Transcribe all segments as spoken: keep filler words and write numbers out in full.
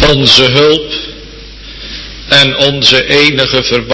onze hulp en onze enige verwachting.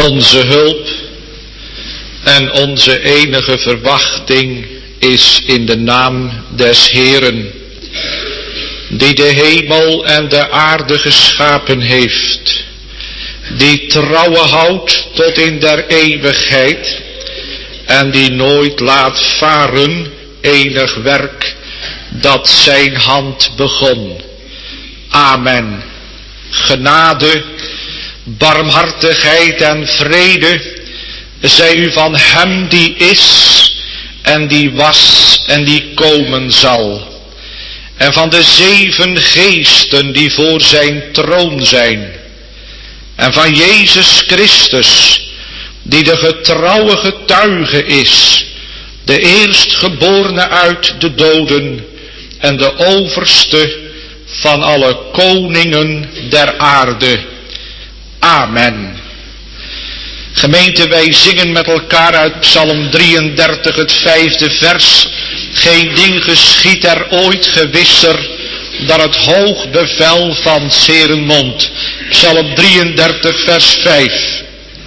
Onze hulp en onze enige verwachting is in de naam des Heeren, die de hemel en de aarde geschapen heeft, die trouwe houdt tot in der eeuwigheid en die nooit laat varen enig werk dat zijn hand begon. Amen. Genade, barmhartigheid en vrede zij u van hem die is en die was en die komen zal, en van de zeven geesten die voor zijn troon zijn, en van Jezus Christus, die de getrouwe getuige is, de eerstgeborene uit de doden en de overste van alle koningen der aarde. Amen. Gemeente, wij zingen met elkaar uit Psalm drieëndertig, het vijfde vers. Geen ding geschiedt er ooit gewisser dan het hoog bevel van 's Heeren mond. Psalm drieëndertig, vers vijf.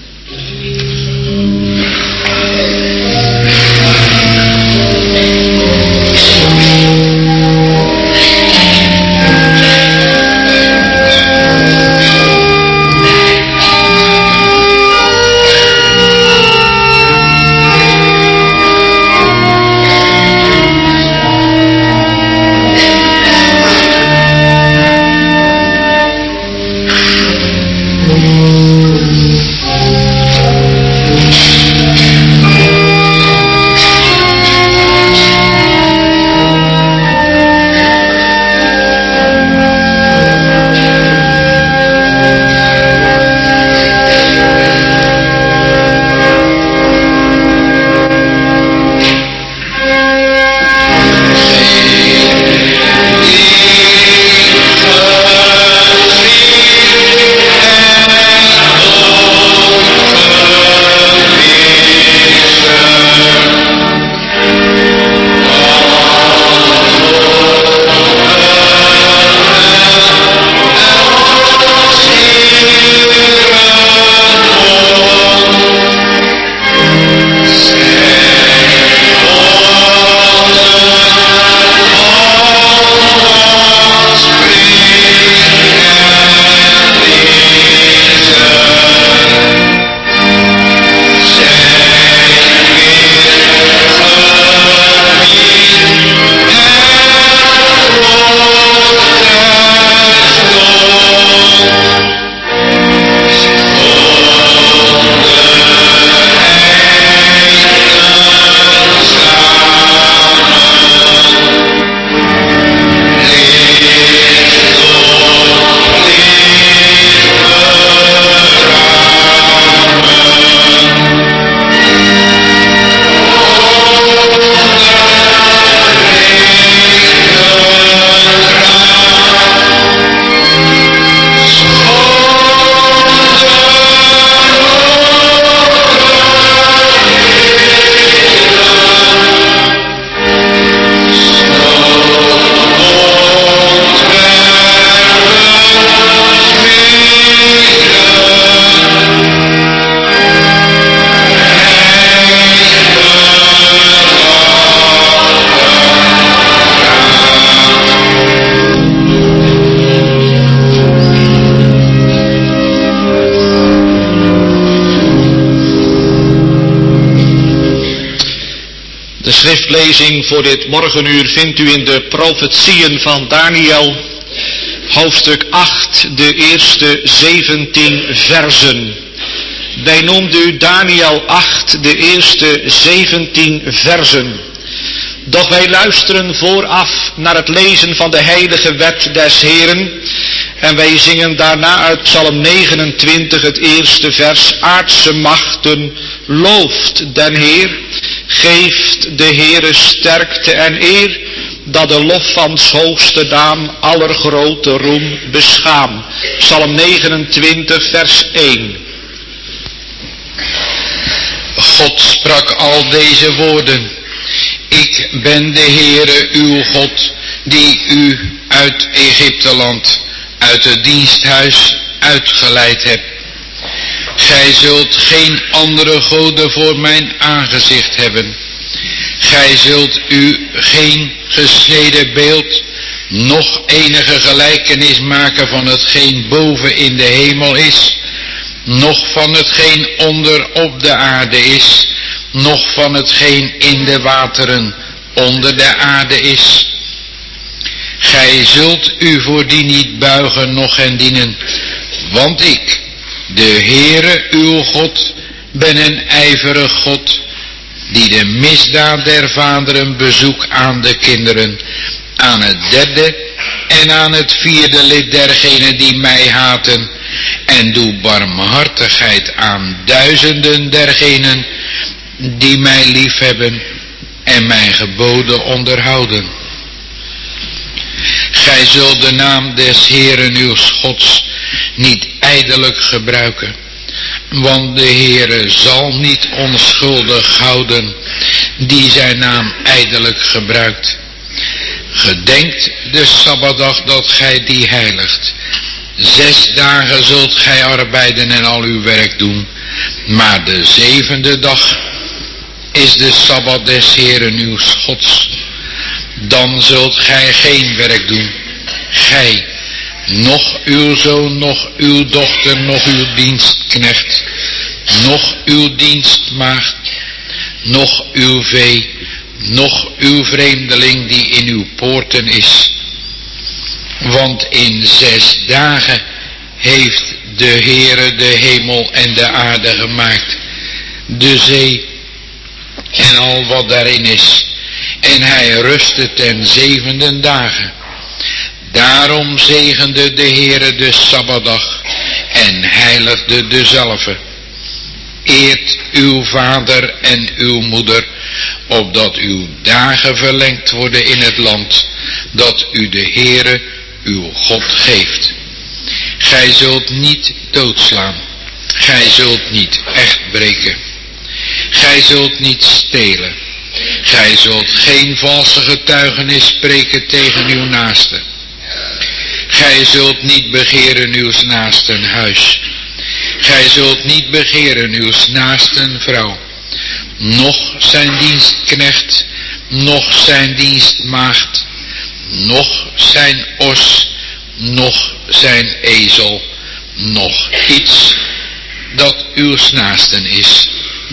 De schriftlezing voor dit morgenuur vindt u in de profetieën van Daniel, hoofdstuk acht, de eerste zeventien versen. Wij noemden u Daniel acht, de eerste zeventien versen. Doch wij luisteren vooraf naar het lezen van de heilige wet des Heeren. En wij zingen daarna uit Psalm negenentwintig, het eerste vers. Aardse machten, looft den Heer. Geeft de Heere sterkte en eer, dat de lof van 's hoogste naam allergrote roem beschaam. Psalm negenentwintig, vers één. God sprak al deze woorden. Ik ben de Heere uw God, die u uit Egypteland, uit het diensthuis uitgeleid heb. Gij zult geen andere goden voor mijn aangezicht hebben. Gij zult u geen gesneden beeld, noch enige gelijkenis maken van hetgeen boven in de hemel is, noch van hetgeen onder op de aarde is, noch van hetgeen in de wateren onder de aarde is. Gij zult u voor die niet buigen, noch hen dienen, want ik, de Heere uw God, ben een ijverig God, die de misdaad der vaderen bezoek aan de kinderen, aan het derde en aan het vierde lid dergenen die mij haten, en doe barmhartigheid aan duizenden dergenen die mij liefhebben en mijn geboden onderhouden. Gij zult de naam des Heeren uw Gods niet ijdelijk gebruiken, want de Heere zal niet onschuldig houden die zijn naam ijdelijk gebruikt. Gedenkt de Sabbatdag dat gij die heiligt. Zes dagen zult gij arbeiden en al uw werk doen, maar de zevende dag is de Sabbat des Heeren uw Gods. Dan zult gij geen werk doen, gij, noch uw zoon, noch uw dochter, noch uw dienstknecht, noch uw dienstmaagd, noch uw vee, noch uw vreemdeling die in uw poorten is. Want in zes dagen heeft de Heere de hemel en de aarde gemaakt, de zee en al wat daarin is, en hij rustte ten zevende dagen. Daarom zegende de Heere de Sabbatdag en heiligde dezelve. Eert uw vader en uw moeder, opdat uw dagen verlengd worden in het land, dat u de Heere uw God geeft. Gij zult niet doodslaan, gij zult niet echt breken, gij zult niet stelen, gij zult geen valse getuigenis spreken tegen uw naaste. Gij zult niet begeren uws naasten huis. Gij zult niet begeren uws naasten vrouw, noch zijn dienstknecht, noch zijn dienstmaagd, noch zijn os, noch zijn ezel, noch iets dat uws naasten is.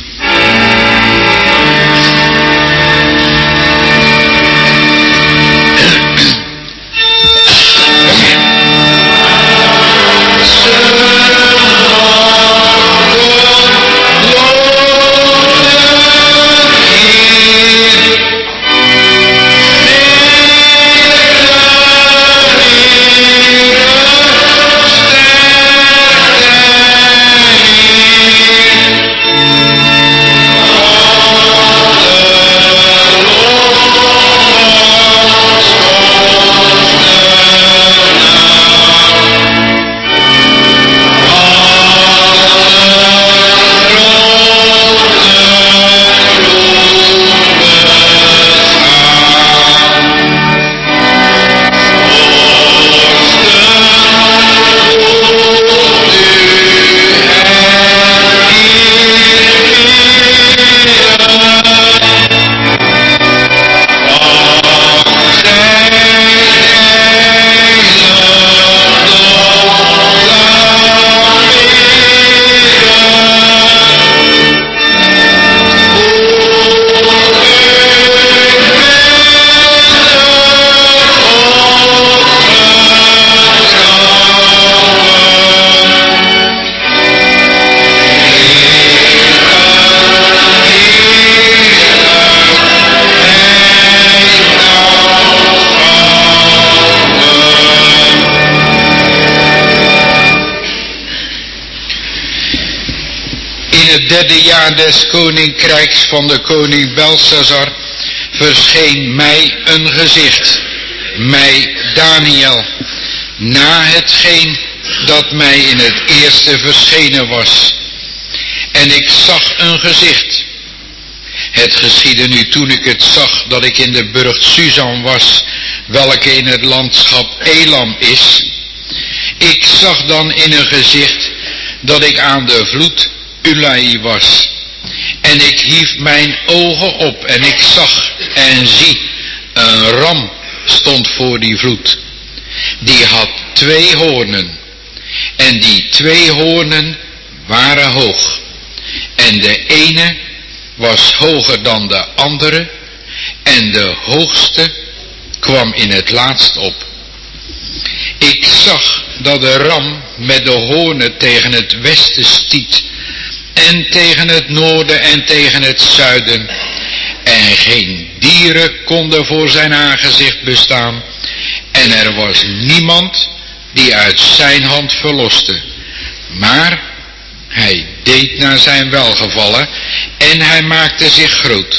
het derde jaar des koninkrijks van de koning Belshazzar verscheen mij een gezicht, mij Daniel, na hetgeen dat mij in het eerste verschenen was. En ik zag een gezicht. Het geschiedde nu toen ik het zag dat ik in de burcht Susan was, welke in het landschap Elam is. Ik zag dan in een gezicht dat ik aan de vloed Ulai was. En ik hief mijn ogen op en ik zag en zie, een ram stond voor die vloed. Die had twee hoornen. En die twee hoornen waren hoog. En de ene was hoger dan de andere. En de hoogste kwam in het laatst op. Ik zag dat de ram met de hoornen tegen het westen stiet. En tegen het noorden en tegen het zuiden. En geen dieren konden voor zijn aangezicht bestaan. En er was niemand die uit zijn hand verloste. Maar hij deed naar zijn welgevallen en hij maakte zich groot.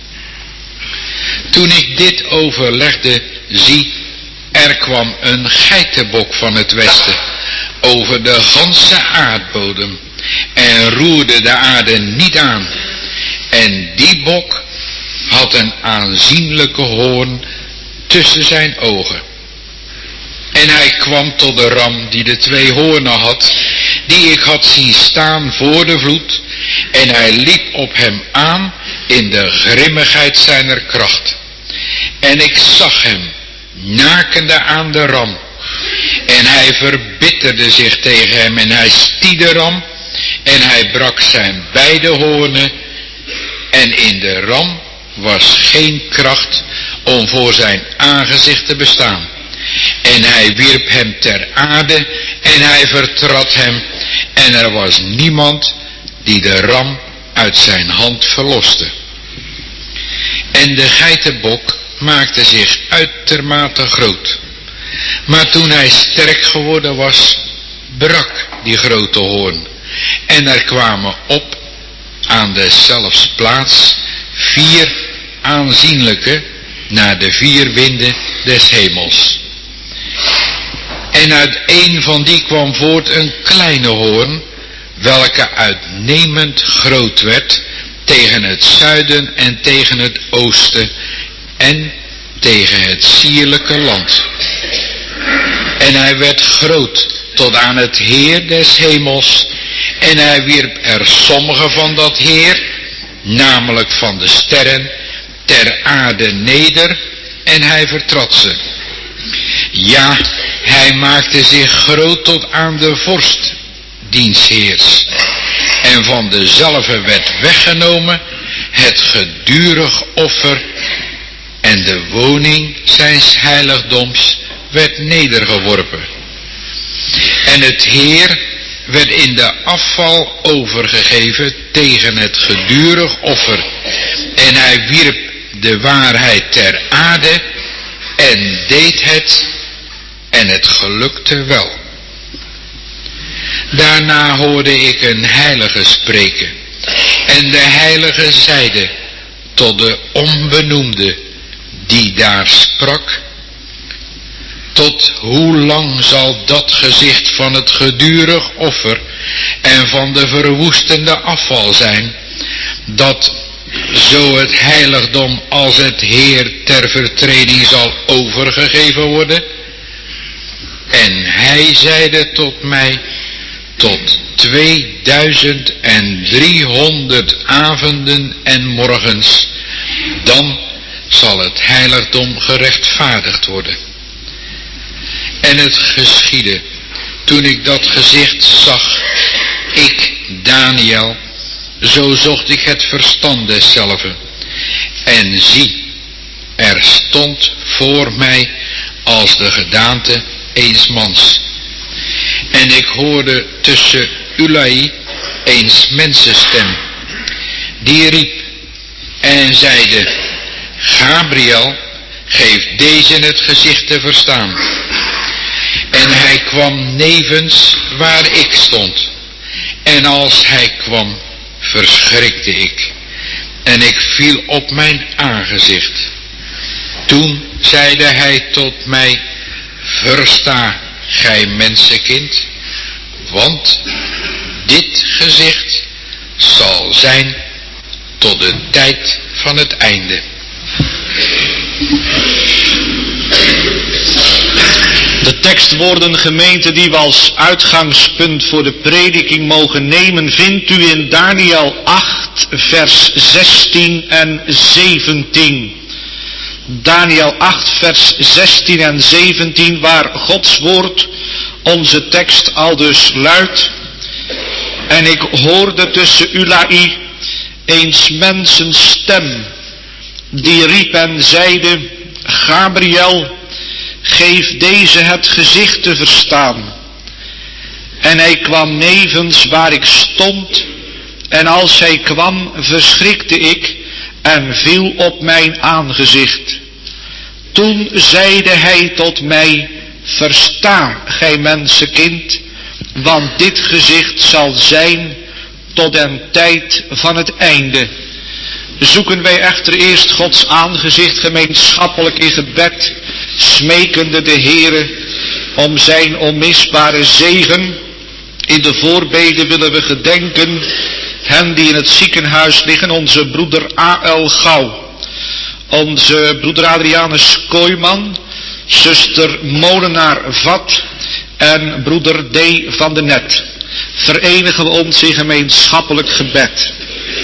Toen ik dit overlegde, zie, er kwam een geitenbok van het westen over de ganse aardbodem en roerde de aarde niet aan. En die bok had een aanzienlijke hoorn tussen zijn ogen. En hij kwam tot de ram die de twee hoornen had, die ik had zien staan voor de vloed, en hij liep op hem aan in de grimmigheid zijner kracht. En ik zag hem nakende aan de ram, en hij verbitterde zich tegen hem, en hij stiet de ram, en hij brak zijn beide hoornen, en in de ram was geen kracht om voor zijn aangezicht te bestaan. En hij wierp hem ter aarde en hij vertrad hem, en er was niemand die de ram uit zijn hand verloste. En de geitenbok maakte zich uitermate groot. Maar toen hij sterk geworden was, brak die grote hoorn. En er kwamen op aan deszelfs plaats vier aanzienlijke naar de vier winden des hemels. En uit een van die kwam voort een kleine hoorn, welke uitnemend groot werd tegen het zuiden en tegen het oosten en tegen het sierlijke land. En hij werd groot tot aan het Heer des hemels, en hij wierp er sommige van dat Heer, namelijk van de sterren, ter aarde neder, en hij vertrad ze. Ja, hij maakte zich groot tot aan de vorst diens Heers. En van dezelve werd weggenomen het gedurig offer, en de woning zijns heiligdoms werd nedergeworpen. En het Heer werd in de afval overgegeven tegen het gedurig offer. En hij wierp de waarheid ter aarde en deed het, en het gelukte wel. Daarna hoorde ik een heilige spreken. En de heilige zeide tot de onbenoemde die daar sprak: tot hoe lang zal dat gezicht van het gedurig offer en van de verwoestende afval zijn, dat zo het heiligdom als het Heer ter vertreding zal overgegeven worden? En hij zeide tot mij: tot tweeduizend en driehonderd avonden en morgens, dan zal het heiligdom gerechtvaardigd worden. En het geschiedde, toen ik dat gezicht zag, ik, Daniel, zo zocht ik het verstand deszelven. En zie, er stond voor mij als de gedaante eens mans. En ik hoorde tussen Ulai eens mensenstem, die riep en zeide: Gabriel, geef deze het gezicht te verstaan. En hij kwam nevens waar ik stond. En als hij kwam, verschrikte ik. En ik viel op mijn aangezicht. Toen zeide hij tot mij: versta, gij mensenkind, want dit gezicht zal zijn tot de tijd van het einde. De tekstwoorden, gemeente, die we als uitgangspunt voor de prediking mogen nemen, vindt u in Daniël acht, vers zestien en zeventien. Daniël acht, vers zestien en zeventien, waar Gods woord onze tekst aldus luidt. En ik hoorde tussen Ulai eens mensen stem, die riep en zeide: Gabriel, geef deze het gezicht te verstaan. En hij kwam nevens waar ik stond, en als hij kwam, verschrikte ik en viel op mijn aangezicht. Toen zeide hij tot mij: versta, gij mensenkind, want dit gezicht zal zijn tot den tijd van het einde. Zoeken wij echter eerst Gods aangezicht gemeenschappelijk in gebed, smekende de Heere om zijn onmisbare zegen. In de voorbeden willen we gedenken hen die in het ziekenhuis liggen, onze broeder A L Gouw, onze broeder Adrianus Kooijman, zuster Molenaar Vat en broeder D. van de Net. Verenigen we ons in gemeenschappelijk gebed.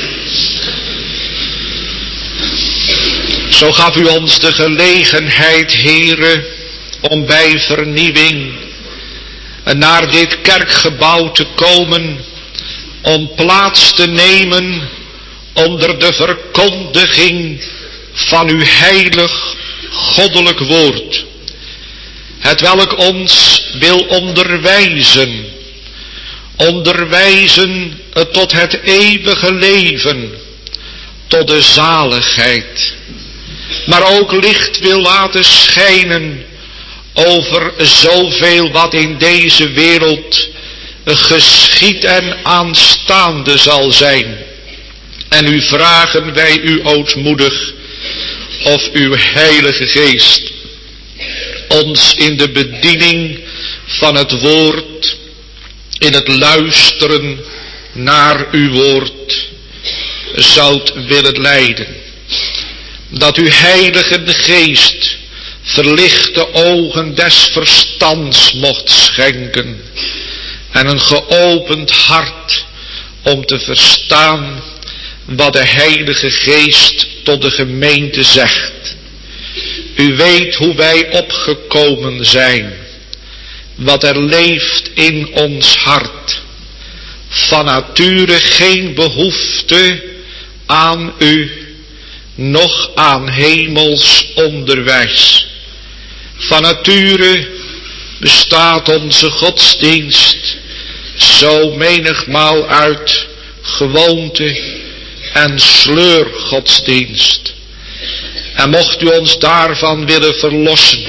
Zo gaf u ons de gelegenheid, Heere, om bij vernieuwing naar dit kerkgebouw te komen, om plaats te nemen onder de verkondiging van uw heilig goddelijk woord, het welk ons wil onderwijzen, onderwijzen tot het eeuwige leven, tot de zaligheid, maar ook licht wil laten schijnen over zoveel wat in deze wereld geschied en aanstaande zal zijn. En u vragen wij u ootmoedig of uw Heilige Geest ons in de bediening van het woord, in het luisteren naar uw woord, zoudt willen leiden. Dat uw Heilige Geest verlichte ogen des verstands mocht schenken en een geopend hart om te verstaan wat de Heilige Geest tot de gemeente zegt. U weet hoe wij opgekomen zijn, wat er leeft in ons hart. Van nature geen behoefte aan u, noch aan hemels onderwijs. Van nature bestaat onze godsdienst zo menigmaal uit gewoonte en sleurgodsdienst. En mocht u ons daarvan willen verlossen,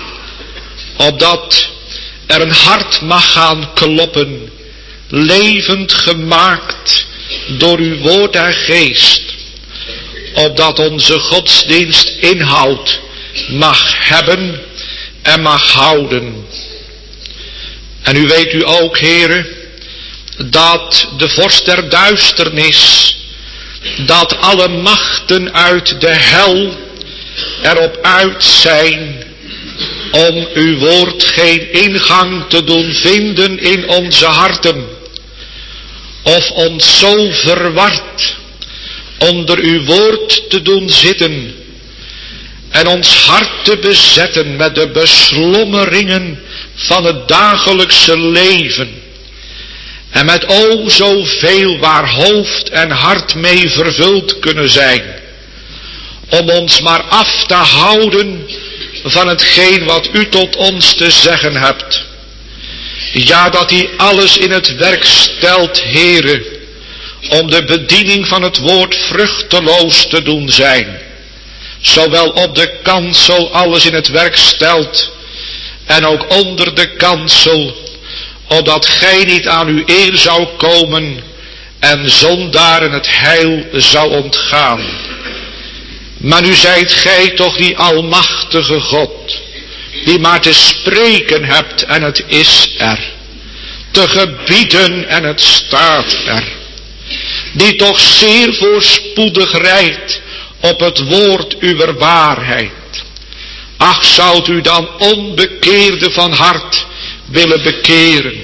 opdat er een hart mag gaan kloppen, levend gemaakt door uw woord en geest, opdat onze godsdienst inhoud mag hebben en mag houden. En u weet u ook, Heere, dat de vorst der duisternis, dat alle machten uit de hel erop uit zijn om uw woord geen ingang te doen vinden in onze harten, of ons zo verward onder uw woord te doen zitten en ons hart te bezetten met de beslommeringen van het dagelijkse leven en met o zoveel waar hoofd en hart mee vervuld kunnen zijn, om ons maar af te houden van hetgeen wat u tot ons te zeggen hebt. Ja, dat u alles in het werk stelt, Heere, om de bediening van het woord vruchteloos te doen zijn. Zowel op de kansel alles in het werk stelt, en ook onder de kansel, opdat gij niet aan uw eer zou komen en zondaren het heil zou ontgaan. Maar nu zijt gij toch die almachtige God, die maar te spreken hebt en het is er, te gebieden en het staat er, die toch zeer voorspoedig rijdt op het woord uwer waarheid, Ach, zoudt u dan onbekeerde van hart willen bekeren?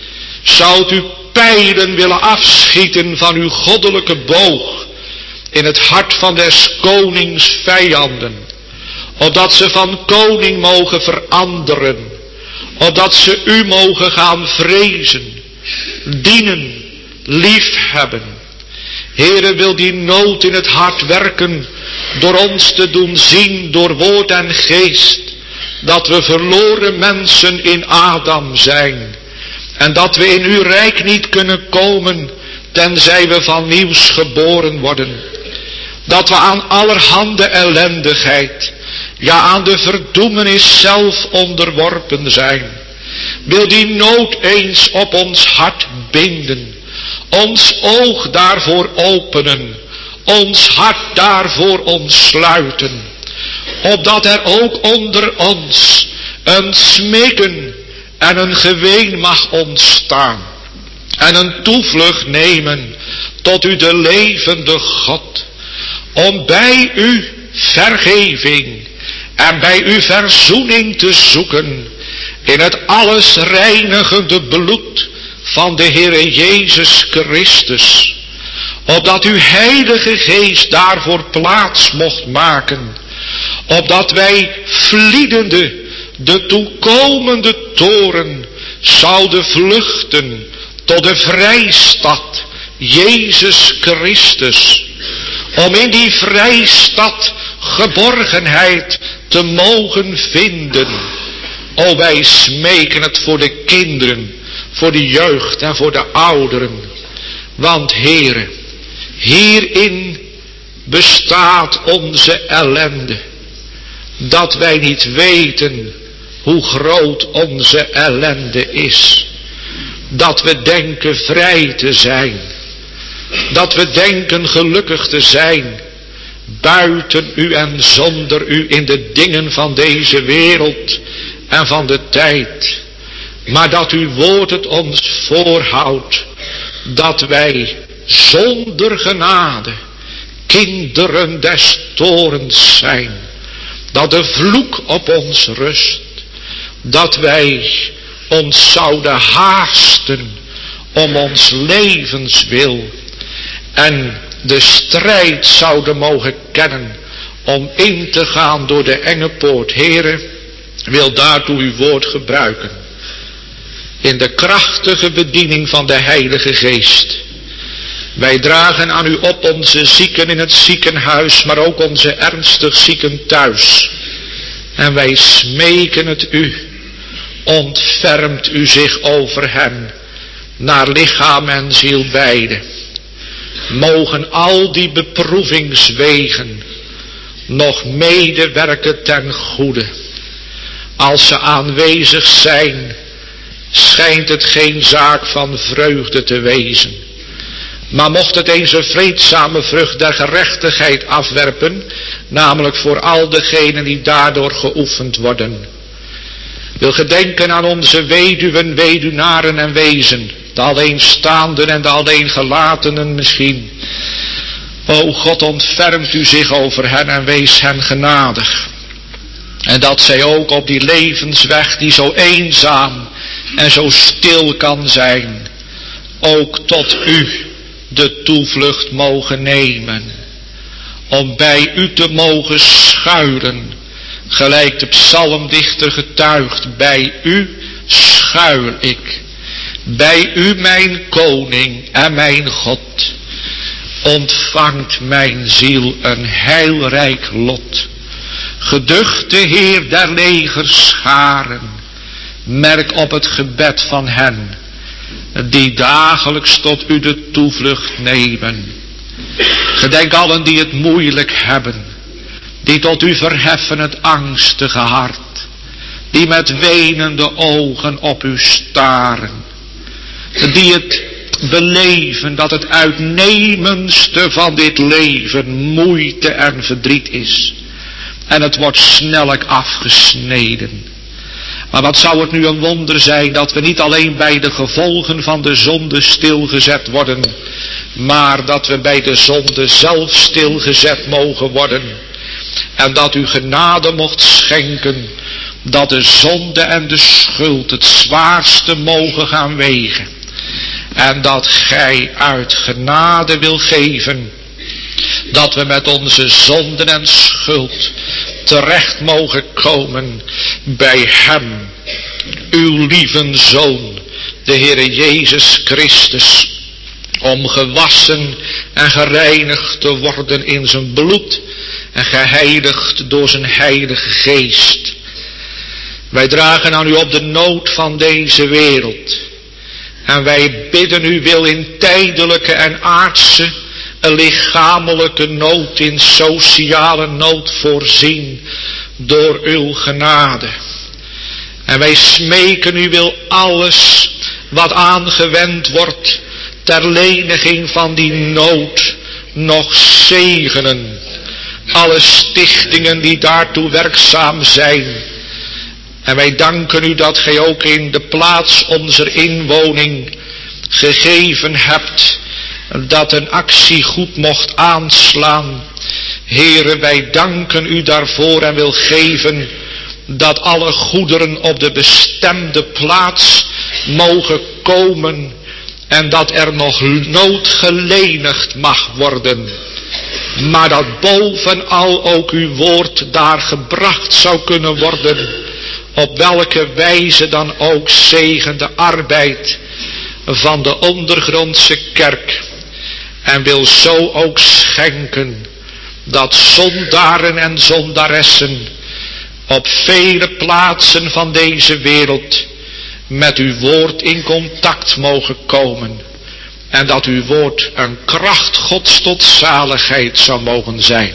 Zoudt u pijlen willen afschieten van uw goddelijke boog in het hart van des konings vijanden, opdat ze van koning mogen veranderen, opdat ze u mogen gaan vrezen, dienen, liefhebben. Heere, wil die nood in het hart werken door ons te doen zien door woord en geest, dat we verloren mensen in Adam zijn en dat we in uw rijk niet kunnen komen tenzij we van nieuws geboren worden. Dat we aan allerhande ellendigheid, ja aan de verdoemenis zelf onderworpen zijn. Wil die nood eens op ons hart binden, ons oog daarvoor openen, ons hart daarvoor ontsluiten, opdat er ook onder ons een smeeken en een geween mag ontstaan en een toevlucht nemen tot u de levende God, om bij u vergeving en bij u verzoening te zoeken in het alles reinigende bloed van de Heere Jezus Christus, opdat uw Heilige Geest daarvoor plaats mocht maken, opdat wij vliedende de toekomende toren zouden vluchten tot de vrijstad Jezus Christus, om in die vrijstad geborgenheid te mogen vinden. O, wij smeken het voor de kinderen, voor de jeugd en voor de ouderen. Want Heere, hierin bestaat onze ellende, dat wij niet weten hoe groot onze ellende is. Dat we denken vrij te zijn, dat we denken gelukkig te zijn, buiten u en zonder u in de dingen van deze wereld en van de tijd. Maar dat uw woord het ons voorhoudt, dat wij zonder genade kinderen des toorns zijn. Dat de vloek op ons rust, dat wij ons zouden haasten om ons levenswil en de strijd zouden mogen kennen om in te gaan door de enge poort. Heere, wil daartoe uw woord gebruiken in de krachtige bediening van de Heilige Geest. Wij dragen aan u op onze zieken in het ziekenhuis, maar ook onze ernstig zieken thuis. En wij smeken het u, ontfermt u zich over hen, naar lichaam en ziel beide. Mogen al die beproevingswegen nog medewerken ten goede. Als ze aanwezig zijn, schijnt het geen zaak van vreugde te wezen. Maar mocht het eens een vreedzame vrucht der gerechtigheid afwerpen, namelijk voor al degenen die daardoor geoefend worden. Wil gedenken aan onze weduwen, weduwnaren en wezen, de alleenstaanden en de alleengelatenen misschien. O God, ontfermt u zich over hen en wees hen genadig. En dat zij ook op die levensweg die zo eenzaam en zo stil kan zijn, ook tot u de toevlucht mogen nemen. Om bij u te mogen schuilen, gelijk de psalmdichter getuigt, bij u schuil ik. Bij u mijn koning en mijn God, ontvangt mijn ziel een heilrijk lot. Geduchte Heer der legerscharen, merk op het gebed van hen, die dagelijks tot u de toevlucht nemen. Gedenk allen die het moeilijk hebben, die tot u verheffen het angstige hart, die met wenende ogen op u staren, die het beleven dat het uitnemendste van dit leven moeite en verdriet is. En het wordt snellijk afgesneden. Maar wat zou het nu een wonder zijn dat we niet alleen bij de gevolgen van de zonde stilgezet worden, maar dat we bij de zonde zelf stilgezet mogen worden. En dat u genade mocht schenken, dat de zonde en de schuld het zwaarste mogen gaan wegen. En dat gij uit genade wil geven, dat we met onze zonden en schuld terecht mogen komen bij hem, uw lieve Zoon, de Heere Jezus Christus, om gewassen en gereinigd te worden in zijn bloed en geheiligd door zijn heilige geest. Wij dragen aan u op de nood van deze wereld. En wij bidden u wil in tijdelijke en aardse, een lichamelijke nood, in sociale nood voorzien door uw genade. En wij smeken u wil alles wat aangewend wordt ter leniging van die nood nog zegenen. Alle stichtingen die daartoe werkzaam zijn. En wij danken u dat gij ook in de plaats onze inwoning gegeven hebt, dat een actie goed mocht aanslaan. Heere, wij danken u daarvoor en wil geven dat alle goederen op de bestemde plaats mogen komen en dat er nog nood gelenigd mag worden. Maar dat bovenal ook uw woord daar gebracht zou kunnen worden, op welke wijze dan ook zegen de arbeid van de ondergrondse kerk. En wil zo ook schenken dat zondaren en zondaressen op vele plaatsen van deze wereld met uw woord in contact mogen komen. En dat uw woord een kracht Gods tot zaligheid zou mogen zijn.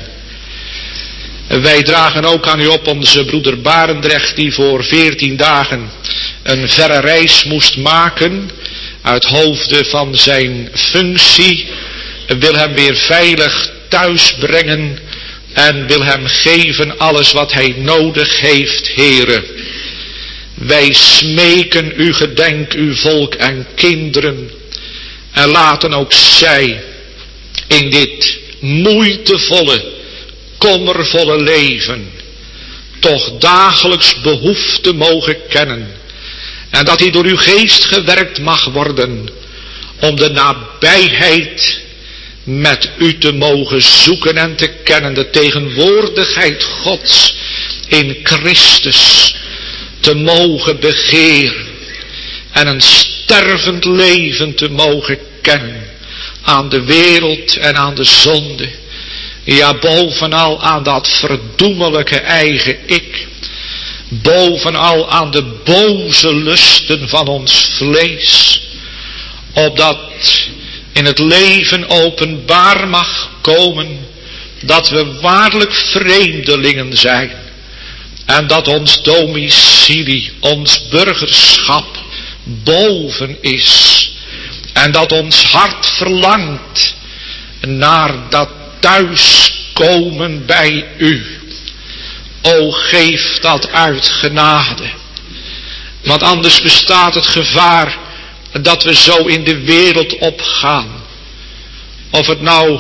Wij dragen ook aan u op onze broeder Barendrecht, die voor veertien dagen een verre reis moest maken uit hoofde van zijn functie, wil hem weer veilig thuis brengen en wil hem geven alles wat hij nodig heeft, Heere. Wij smeken u, gedenk uw volk en kinderen en laten ook zij in dit moeitevolle, kommervolle leven toch dagelijks behoefte mogen kennen. En dat die door uw geest gewerkt mag worden om de nabijheid met u te mogen zoeken en te kennen. De tegenwoordigheid Gods in Christus te mogen begeren. En een stervend leven te mogen kennen aan de wereld en aan de zonde. Ja, bovenal aan dat verdoemelijke eigen ik. Bovenal aan de boze lusten van ons vlees. Opdat in het leven openbaar mag komen dat we waarlijk vreemdelingen zijn. En dat ons domicilie, ons burgerschap boven is. En dat ons hart verlangt naar dat thuiskomen bij u. O, geef dat uit genade. Want anders bestaat het gevaar dat we zo in de wereld opgaan. Of het nou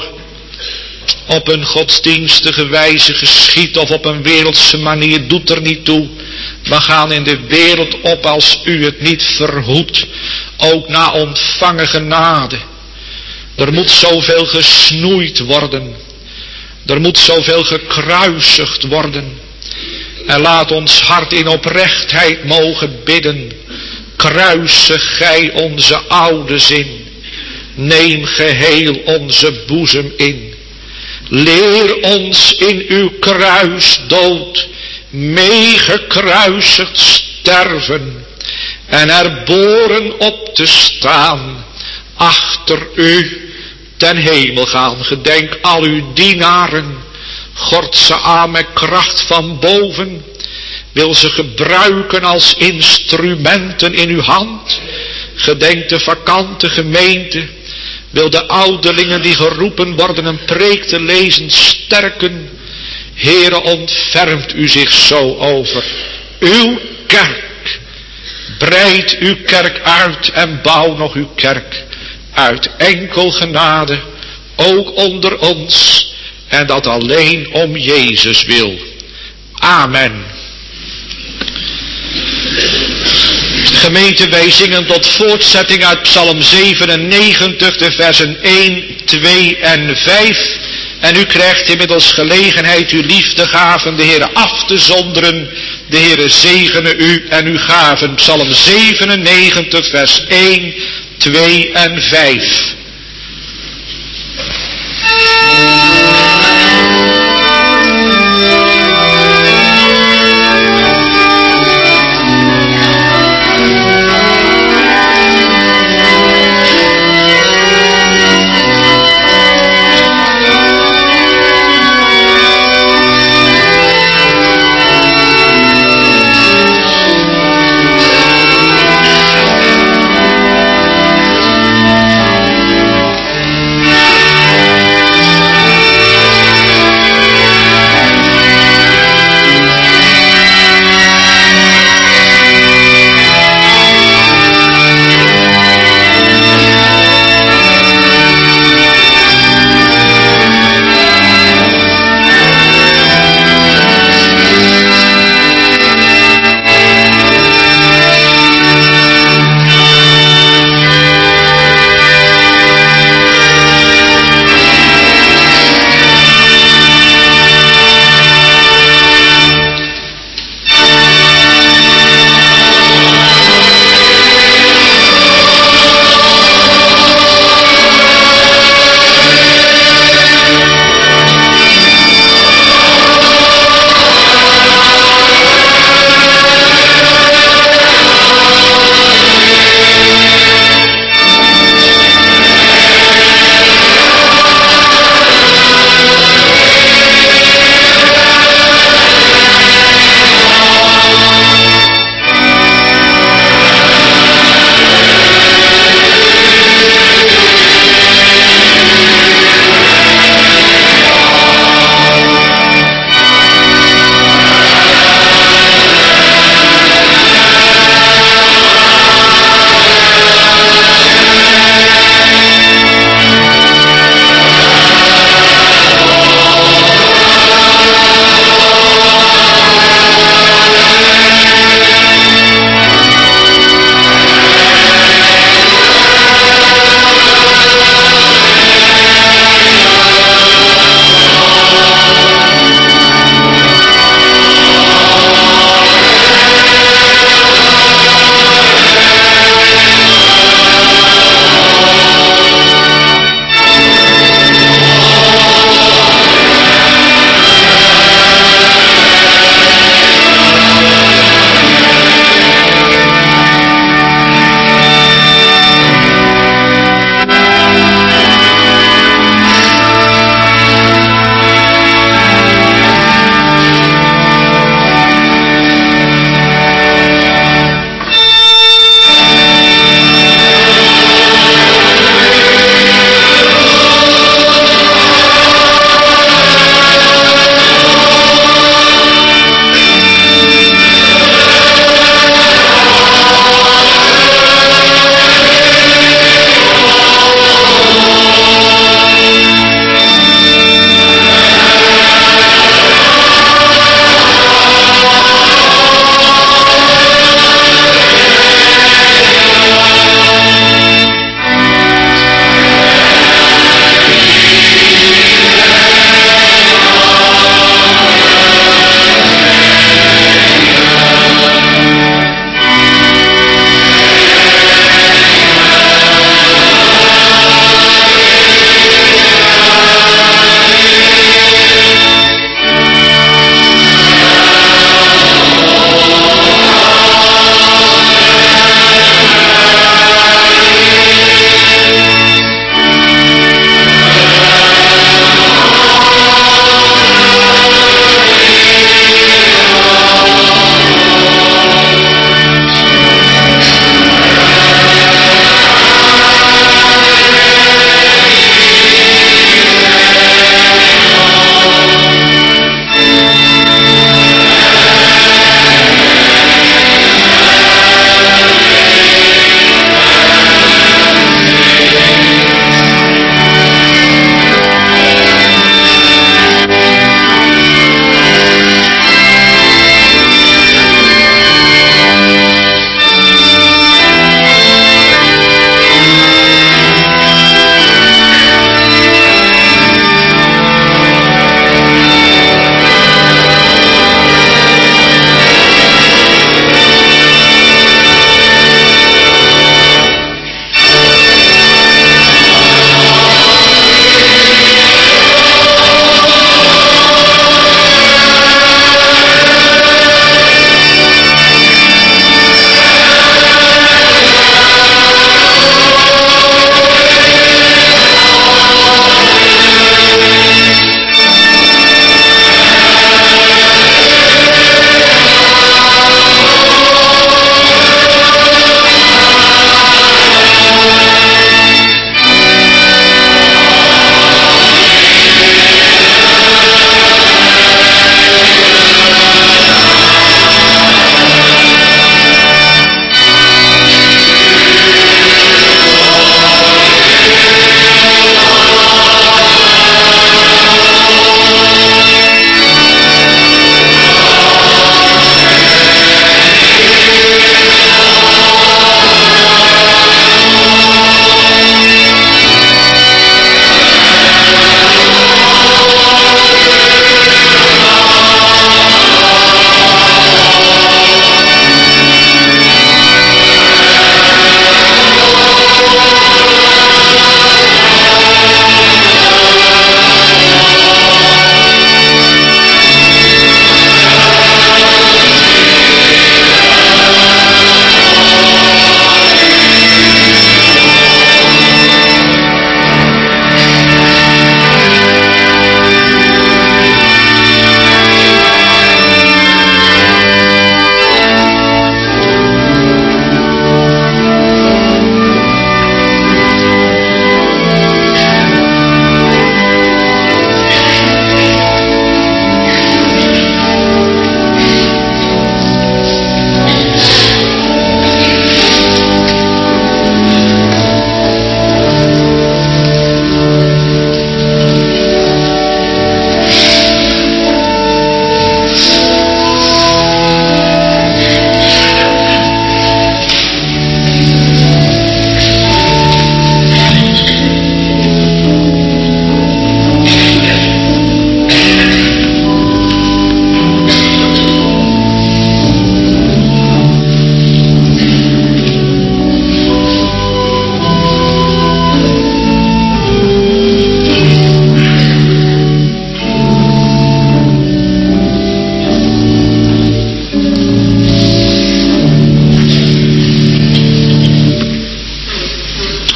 op een godsdienstige wijze geschiet of op een wereldse manier, doet er niet toe. We gaan in de wereld op als u het niet verhoedt. Ook na ontvangen genade. Er moet zoveel gesnoeid worden. Er moet zoveel gekruisigd worden. En laat ons hart in oprechtheid mogen bidden. Kruisig gij onze oude zin. Neem geheel onze boezem in. Leer ons in uw kruisdood meegekruisigd sterven. En erboren op te staan achter u ten hemel gaan. Gedenk al uw dienaren. Gord ze aan met kracht van boven. Wil ze gebruiken als instrumenten in uw hand. Gedenk de vakante gemeente. Wil de ouderlingen die geroepen worden een preek te lezen sterken. Heere, ontfermt u zich zo over uw kerk. Breid uw kerk uit en bouw nog uw kerk uit enkel genade, ook onder ons en dat alleen om Jezus wil. Amen. Gemeente, wij zingen tot voortzetting uit Psalm zevenennegentig, de versen één, twee en vijf. En u krijgt inmiddels gelegenheid uw liefdegaven de Heere af te zonderen. De Heere zegene u en uw gaven. Psalm zevenennegentig, vers één, twee en vijf. Thank you.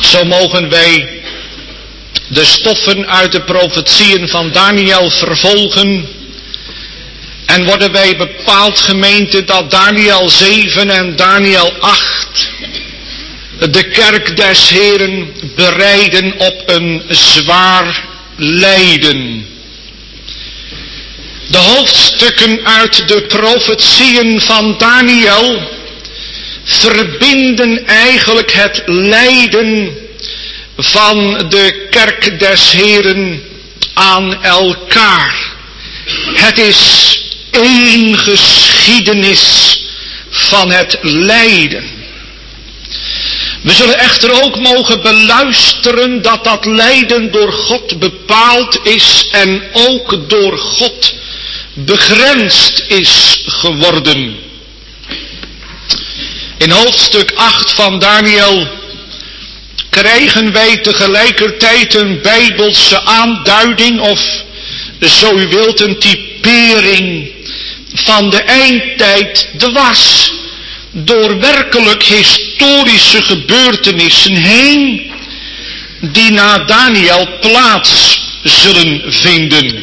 Zo mogen wij de stoffen uit de profetieën van Daniel vervolgen. En worden wij bepaald, gemeente, dat Daniel zeven en Daniel acht de kerk des Heren bereiden op een zwaar lijden. De hoofdstukken uit de profetieën van Daniel verbinden eigenlijk het lijden van de kerk des Heren aan elkaar. Het is één geschiedenis van het lijden. We zullen echter ook mogen beluisteren dat dat lijden door God bepaald is en ook door God begrensd is geworden. In hoofdstuk acht van Daniel krijgen wij tegelijkertijd een bijbelse aanduiding, of zo u wilt een typering van de eindtijd dwars door werkelijk historische gebeurtenissen heen die na Daniel plaats zullen vinden.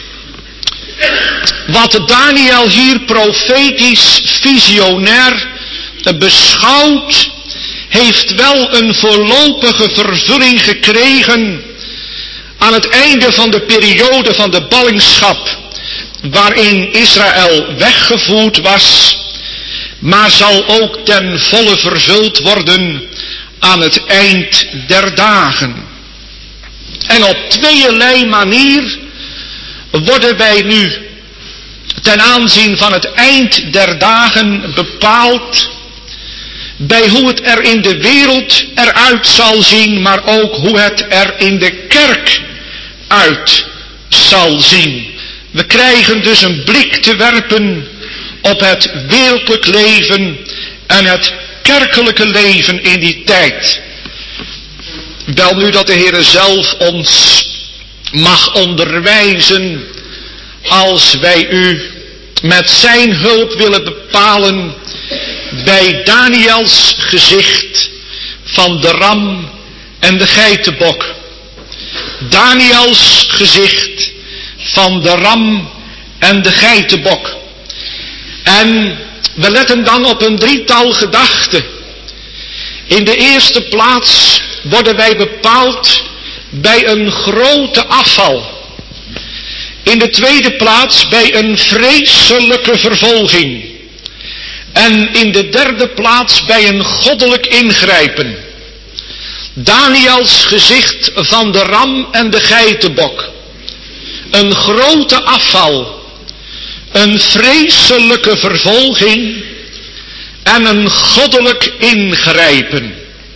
Wat Daniel hier profetisch visionair beschouwt, heeft wel een voorlopige vervulling gekregen aan het einde van de periode van de ballingschap waarin Israël weggevoerd was, maar zal ook ten volle vervuld worden aan het eind der dagen. En op tweeërlei manier worden wij nu ten aanzien van het eind der dagen bepaald bij hoe het er in de wereld eruit zal zien, maar ook hoe het er in de kerk uit zal zien. We krijgen dus een blik te werpen op het wereldlijk leven en het kerkelijke leven in die tijd. Wel nu dat de Heere zelf ons mag onderwijzen als wij u met zijn hulp willen bepalen bij Daniels gezicht van de ram en de geitenbok. Daniels gezicht van de ram en de geitenbok. En we letten dan op een drietal gedachten. In de eerste plaats worden wij bepaald bij een grote afval. In de tweede plaats bij een vreselijke vervolging. En in de derde plaats bij een goddelijk ingrijpen. Daniels gezicht van de ram en de geitenbok. Een grote afval. Een vreselijke vervolging. En een goddelijk ingrijpen.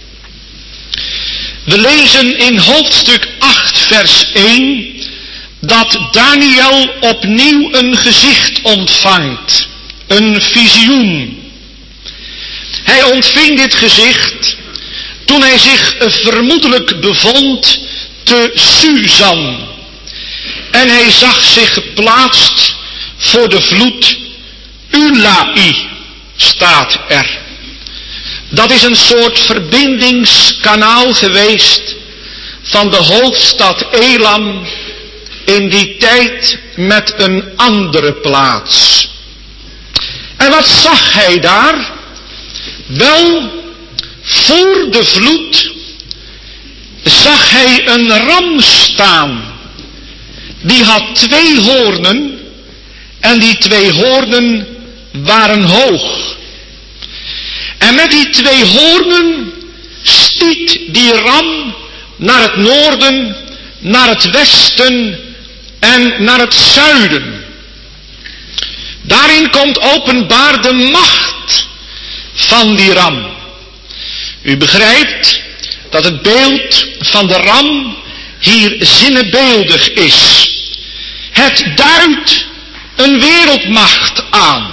We lezen in hoofdstuk acht vers één dat Daniel opnieuw een gezicht ontvangt. Een visioen. Hij ontving dit gezicht toen hij zich vermoedelijk bevond te Susan. En hij zag zich geplaatst voor de vloed Ulai, staat er. Dat is een soort verbindingskanaal geweest van de hoofdstad Elam in die tijd met een andere plaats. En wat zag hij daar? Wel, voor de vloed zag hij een ram staan. Die had twee hoornen en die twee hoornen waren hoog. En met die twee hoornen stiet die ram naar het noorden, naar het westen en naar het zuiden. Daarin komt openbaar de macht van die ram. U begrijpt dat het beeld van de ram hier zinnebeeldig is. Het duidt een wereldmacht aan.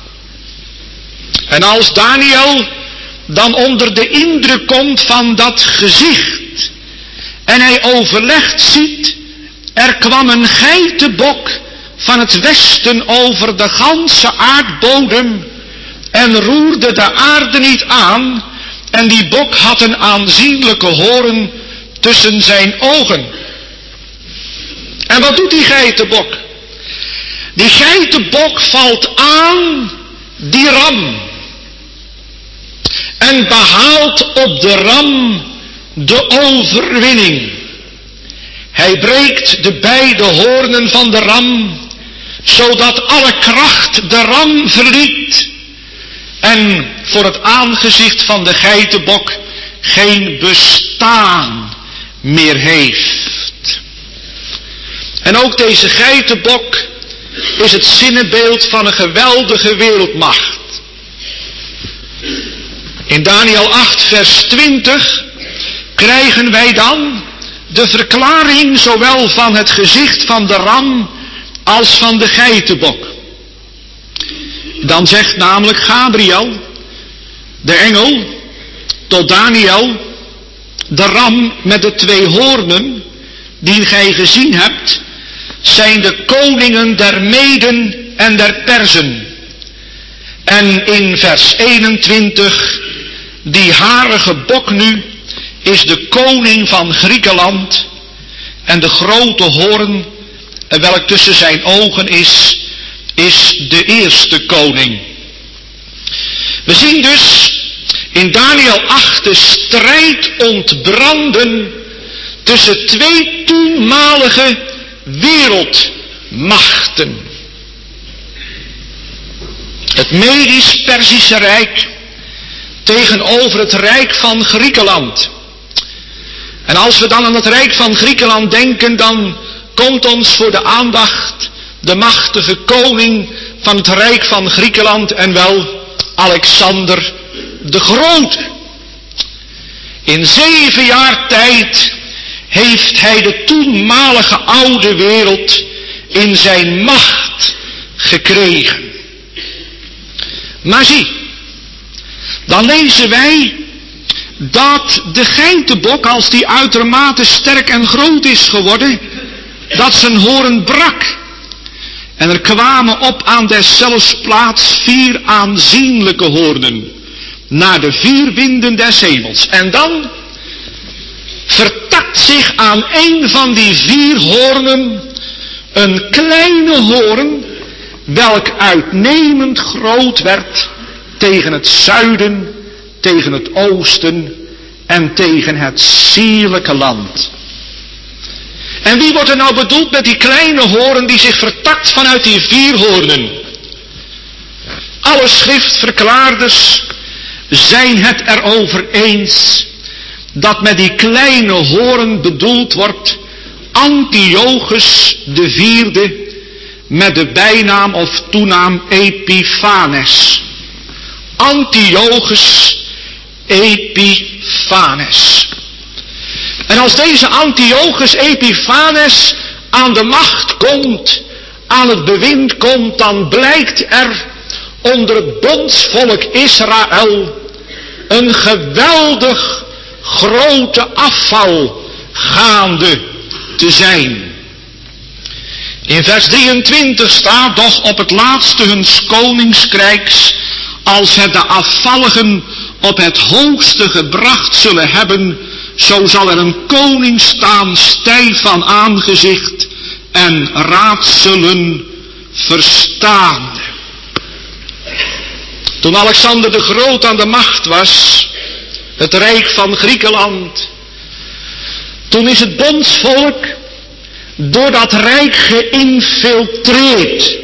En als Daniel dan onder de indruk komt van dat gezicht en hij overlegt ziet, er kwam een geitenbok van het westen over de ganse aardbodem en roerde de aarde niet aan En die bok had een aanzienlijke hoorn tussen zijn ogen. En wat doet die geitenbok? Die geitenbok valt aan die ram. En behaalt op de ram de overwinning. Hij breekt de beide hoornen van de ram, zodat alle kracht de ram verliet. En voor het aangezicht van de geitenbok geen bestaan meer heeft. En ook deze geitenbok is het zinnebeeld van een geweldige wereldmacht. In Daniël acht vers twintig krijgen wij dan de verklaring zowel van het gezicht van de ram als van de geitenbok. Dan zegt namelijk Gabriel, de engel, tot Daniël: de ram met de twee hoornen, die gij gezien hebt, zijn de koningen der Meden en der Perzen. En in vers eenentwintig, die harige bok nu is de koning van Griekenland, en de grote hoorn, welk tussen zijn ogen is, is de eerste koning. We zien dus in Daniël acht de strijd ontbranden tussen twee toenmalige wereldmachten. Het Medisch-Perzische Rijk tegenover het Rijk van Griekenland. En als we dan aan het Rijk van Griekenland denken, dan komt ons voor de aandacht de machtige koning van het Rijk van Griekenland, en wel Alexander de Grote. In zeven jaar tijd heeft hij de toenmalige oude wereld in zijn macht gekregen. Maar zie, dan lezen wij dat de geitenbok, als die uitermate sterk en groot is geworden, dat zijn hoorn brak. En er kwamen op aan deszelfs plaats vier aanzienlijke hoornen, naar de vier winden des hemels. En dan vertakt zich aan een van die vier hoornen een kleine hoorn, welk uitnemend groot werd tegen het zuiden, tegen het oosten en tegen het sierlijke land. En wie wordt er nou bedoeld met die kleine hoorn die zich vertakt vanuit die vier hoornen? Alle schriftverklaarders zijn het erover eens dat met die kleine hoorn bedoeld wordt Antiochus de vierde, met de bijnaam of toenaam Epiphanes. Antiochus Epiphanes. En als deze Antiochus Epiphanes aan de macht komt, aan het bewind komt, dan blijkt er onder het bondsvolk Israël een geweldig grote afval gaande te zijn. In vers drieëntwintig staat: doch op het laatste huns koningskrijks, als het de afvalligen op het hoogste gebracht zullen hebben, zo zal er een koning staan, stijf van aangezicht en raadselen verstaande. Toen Alexander de Groot aan de macht was, het Rijk van Griekenland, toen is het bondsvolk door dat rijk geïnfiltreerd.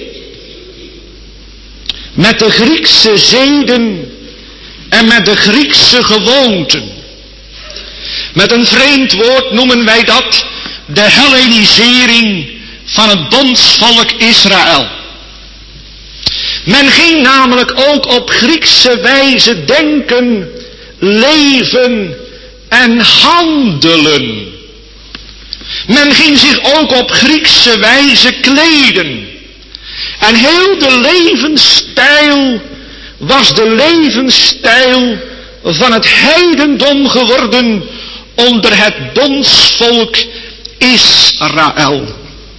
Met de Griekse zeden en met de Griekse gewoonten. Met een vreemd woord noemen wij dat de Hellenisering van het bondsvolk Israël. Men ging namelijk ook op Griekse wijze denken, leven en handelen. Men ging zich ook op Griekse wijze kleden. En heel de levensstijl was de levensstijl van het heidendom geworden onder het bondsvolk Israël.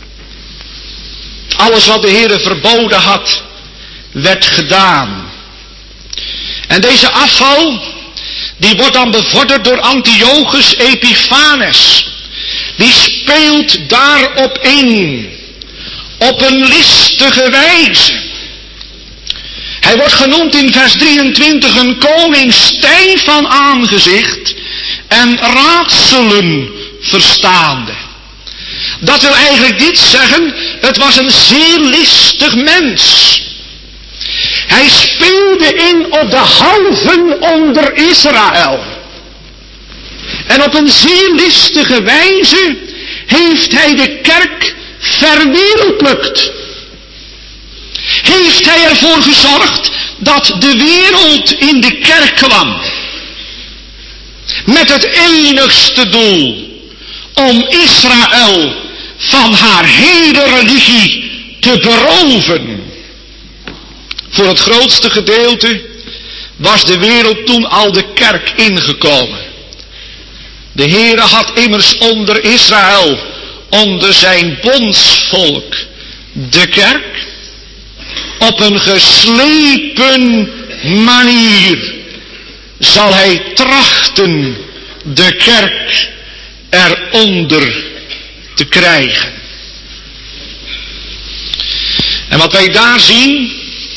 Alles wat de Heere verboden had, werd gedaan. En deze afval, die wordt dan bevorderd door Antiochus Epiphanes. Die speelt daarop in, op een listige wijze. Hij wordt genoemd in vers drieëntwintig een koning stijf van aangezicht en raadselen verstaande. Dat wil eigenlijk dit zeggen, het was een zeer listig mens. Hij speelde in op de halven onder Israël. En op een zeer listige wijze heeft hij de kerk verwereldlijkt. Heeft hij ervoor gezorgd dat de wereld in de kerk kwam. Met het enigste doel om Israël van haar hele religie te beroven. Voor het grootste gedeelte was de wereld toen al de kerk ingekomen. De Heere had immers onder Israël, onder zijn bondsvolk, de kerk, op een geslepen manier zal hij trachten de kerk eronder te krijgen. En wat wij daar zien,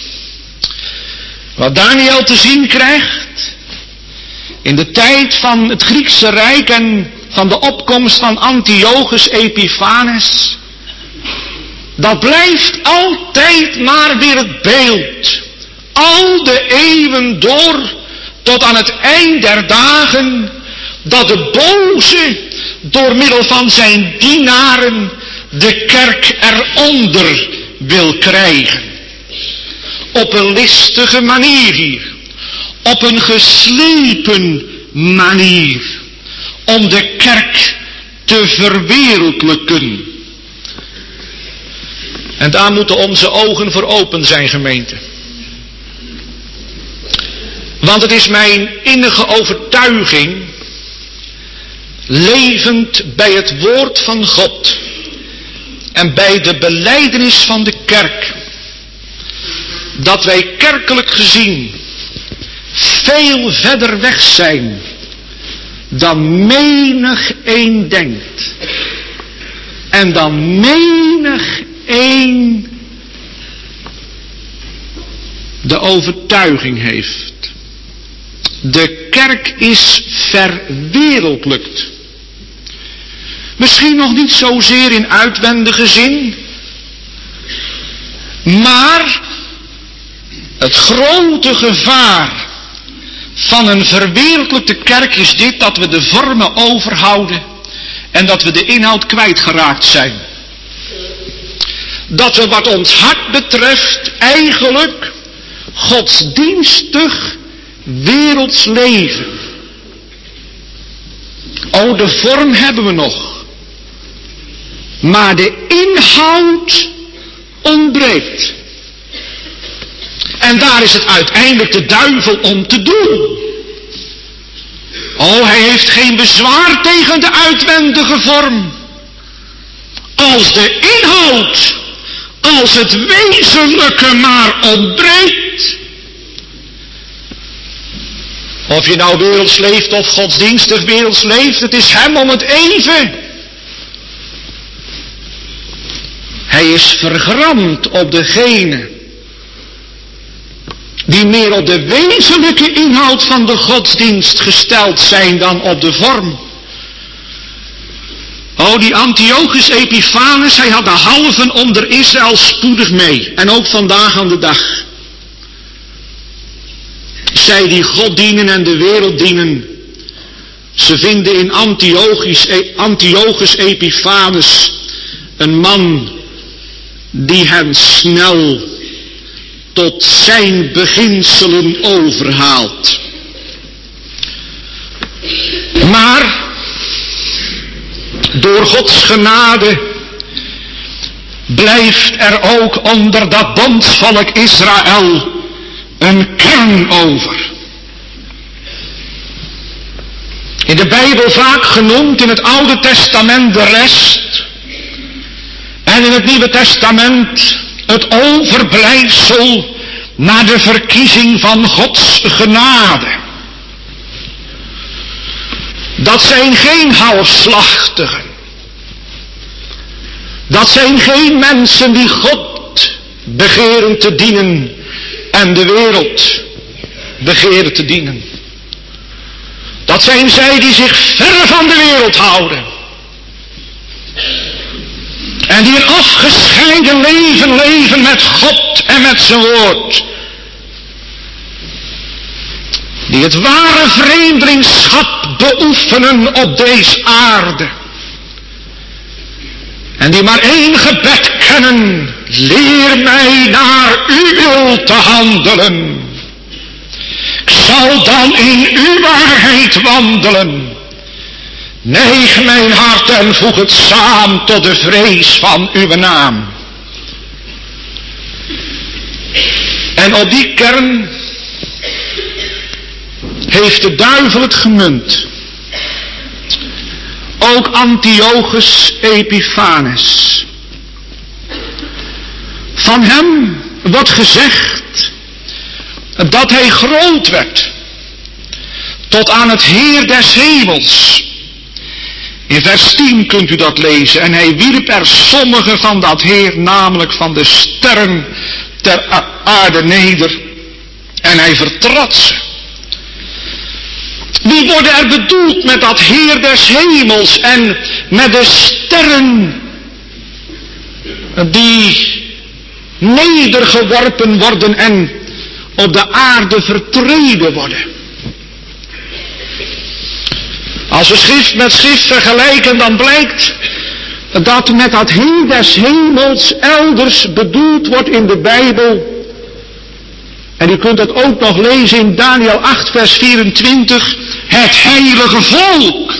wat Daniel te zien krijgt, in de tijd van het Griekse Rijk en van de opkomst van Antiochus Epiphanes, dat blijft altijd maar weer het beeld, al de eeuwen door, tot aan het eind der dagen, dat de boze door middel van zijn dienaren de kerk eronder wil krijgen. Op een listige manier hier. Op een geslepen manier. Om de kerk te verwereldlijken. En daar moeten onze ogen voor open zijn, gemeente. Want het is mijn innige overtuiging, levend bij het woord van God en bij de belijdenis van de kerk, dat wij kerkelijk gezien veel verder weg zijn dan menig een denkt. En dan menig een de overtuiging heeft. De kerk is verwereldlijkt. Misschien nog niet zozeer in uitwendige zin, maar het grote gevaar van een verwereldlijkte kerk is dit, dat we de vormen overhouden en dat we de inhoud kwijtgeraakt zijn. Dat we wat ons hart betreft eigenlijk godsdienstig werelds leven. O, de vorm hebben we nog. Maar de inhoud ontbreekt. En daar is het uiteindelijk de duivel om te doen. O, hij heeft geen bezwaar tegen de uitwendige vorm. Als de inhoud, als het wezenlijke maar ontbreekt. Of je nou werelds leeft of godsdienstig werelds leeft, het is hem om het even. Hij is vergramd op degene die meer op de wezenlijke inhoud van de godsdienst gesteld zijn dan op de vorm. Oh, die Antiochus Epiphanes, hij had de halven onder Israël spoedig mee. En ook vandaag aan de dag. Zij die God dienen en de wereld dienen, ze vinden in Antiochus, Antiochus Epiphanes een man die hen snel tot zijn beginselen overhaalt. Maar door Gods genade blijft er ook onder dat bondsvolk Israël een kern over. In de Bijbel vaak genoemd, in het Oude Testament de rest en in het Nieuwe Testament het overblijfsel naar de verkiezing van Gods genade. Dat zijn geen halfslachtigen. Dat zijn geen mensen die God begeren te dienen en de wereld begeren te dienen. Dat zijn zij die zich ver van de wereld houden. En die een afgescheiden leven leven met God en met zijn woord. Die het ware vreemdelingschap beoefenen op deze aarde. En die maar één gebed kennen. Leer mij naar uw wil te handelen. Ik zal dan in uw waarheid wandelen. Neig mijn hart en voeg het samen tot de vrees van uw naam. En op die kern heeft de duivel het gemunt. Ook Antiochus Epiphanes. Van hem wordt gezegd dat hij groot werd tot aan het Heer des hemels. In vers tien kunt u dat lezen. En hij wierp er sommige van dat Heer, namelijk van de sterren ter aarde neder. En hij vertrad ze. Wie worden er bedoeld met dat Heer des hemels en met de sterren die nedergeworpen worden en op de aarde vertreden worden? Als we schrift met schrift vergelijken, dan blijkt dat met dat Heer des hemels elders bedoeld wordt in de Bijbel. En u kunt dat ook nog lezen in Daniel acht vers vierentwintig. Het heilige volk.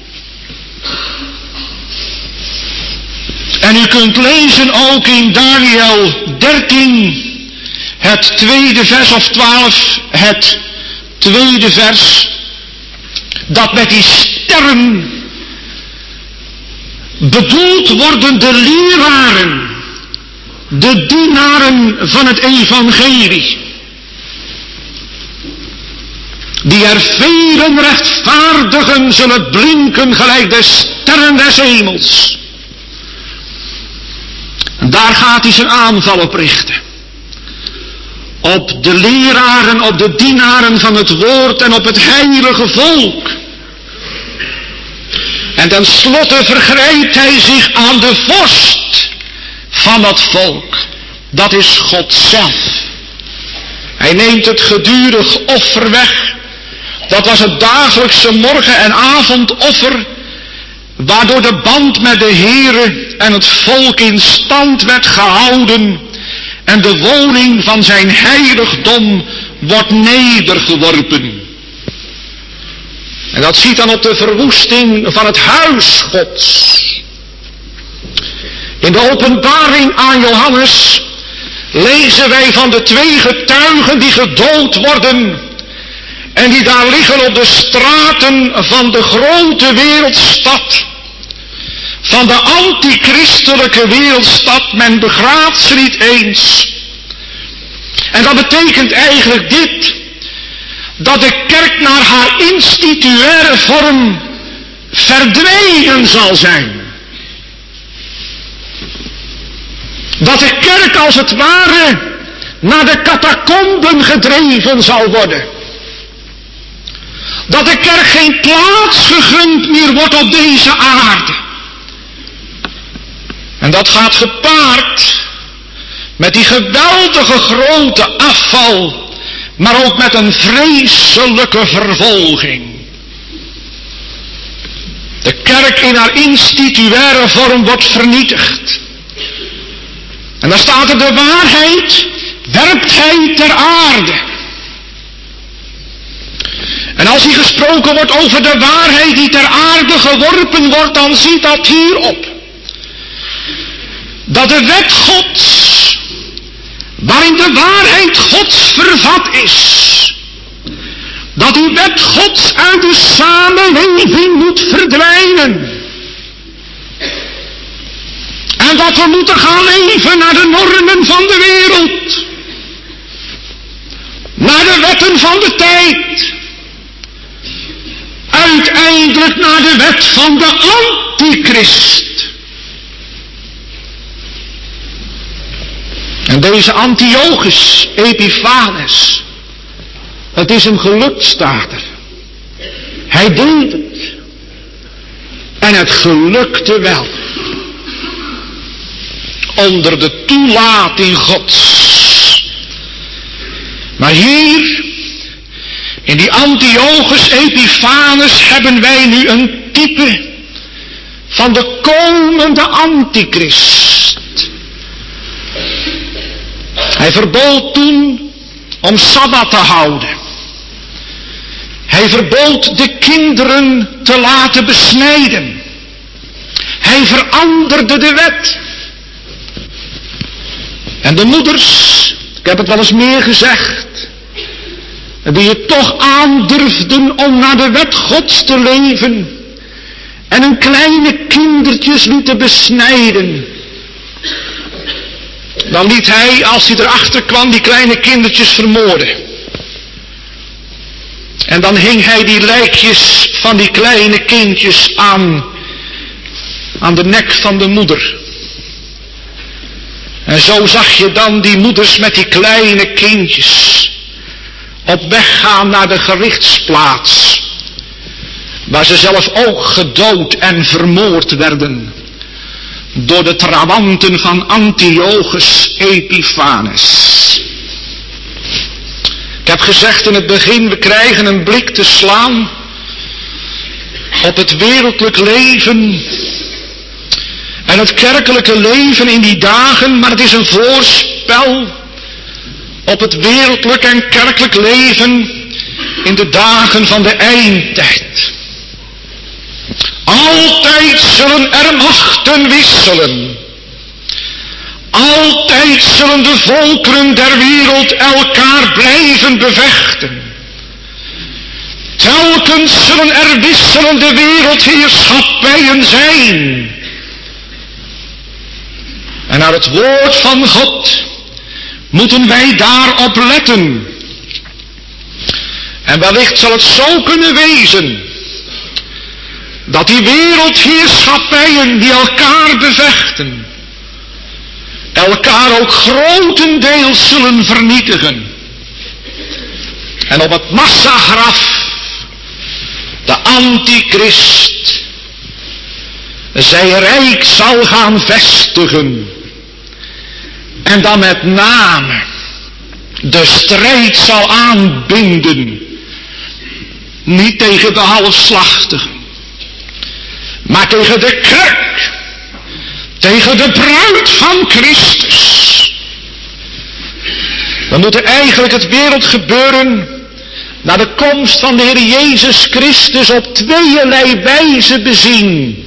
En u kunt lezen ook in Daniel dertien. Het tweede vers of twaalf. Het tweede vers. Dat met die sterren bedoeld worden de leraren. De dienaren van het evangelie. Die er velen rechtvaardigen zullen blinken gelijk de sterren des hemels. En daar gaat hij zijn aanval op richten. Op de leraren, op de dienaren van het woord en op het heilige volk. En tenslotte vergrijpt hij zich aan de vorst van dat volk. Dat is God zelf. Hij neemt het gedurig offer weg. Dat was het dagelijkse morgen- en avondoffer, waardoor de band met de Heere en het volk in stand werd gehouden en de woning van zijn heiligdom wordt nedergeworpen. En dat ziet dan op de verwoesting van het huis Gods. In de openbaring aan Johannes lezen wij van de twee getuigen die gedood worden en die daar liggen op de straten van de grote wereldstad. Van de antichristelijke wereldstad. Men begraaft ze niet eens. En dat betekent eigenlijk dit. Dat de kerk naar haar institutionele vorm verdwenen zal zijn. Dat de kerk als het ware naar de catacomben gedreven zal worden. Dat de kerk geen plaats gegund meer wordt op deze aarde. En dat gaat gepaard met die geweldige grote afval, maar ook met een vreselijke vervolging. De kerk in haar institutionele vorm wordt vernietigd. En dan staat er: de waarheid werpt hij ter aarde. En als hier gesproken wordt over de waarheid die ter aarde geworpen wordt, dan ziet dat hierop. Dat de wet Gods, waarin de waarheid Gods vervat is, dat die wet Gods uit de samenleving moet verdwijnen. En dat we moeten gaan leven naar de normen van de wereld. Naar de wetten van de tijd. Uiteindelijk naar de wet van de antichrist. En deze Antiochus Epiphanes, het is hem gelukt, staat er. Hij deed het. En het gelukte wel. Onder de toelating Gods. Maar hier, in die Antiochus Epiphanes, hebben wij nu een type van de komende antichrist. Hij verbood toen om Sabbat te houden. Hij verbood de kinderen te laten besnijden. Hij veranderde de wet. En de moeders, ik heb het wel eens meer gezegd, die het toch aandurfden om naar de wet Gods te leven en hun kleine kindertjes lieten besnijden, dan liet hij, als hij erachter kwam, die kleine kindertjes vermoorden. En dan hing hij die lijkjes van die kleine kindjes aan, aan de nek van de moeder. En zo zag je dan die moeders met die kleine kindjes op weg gaan naar de gerichtsplaats, waar ze zelf ook gedood en vermoord werden door de trawanten van Antiochus Epiphanes. Ik heb gezegd in het begin, we krijgen een blik te slaan op het wereldlijk leven en het kerkelijke leven in die dagen, maar het is een voorspel op het wereldlijk en kerkelijk leven in de dagen van de eindtijd. Altijd zullen er machten wisselen. Altijd zullen de volkeren der wereld elkaar blijven bevechten. Telkens zullen er wisselende wereldheerschappijen zijn. En naar het woord van God moeten wij daarop letten. En wellicht zal het zo kunnen wezen dat die wereldheerschappijen die elkaar bevechten, elkaar ook grotendeels zullen vernietigen. En op het massagraf de antichrist zijn rijk zal gaan vestigen. En dan met name de strijd zal aanbinden. Niet tegen de halfslachtigen, maar tegen de kerk. Tegen de bruid van Christus. We moeten eigenlijk het wereldgebeuren naar de komst van de Heer Jezus Christus op tweeërlei wijze bezien.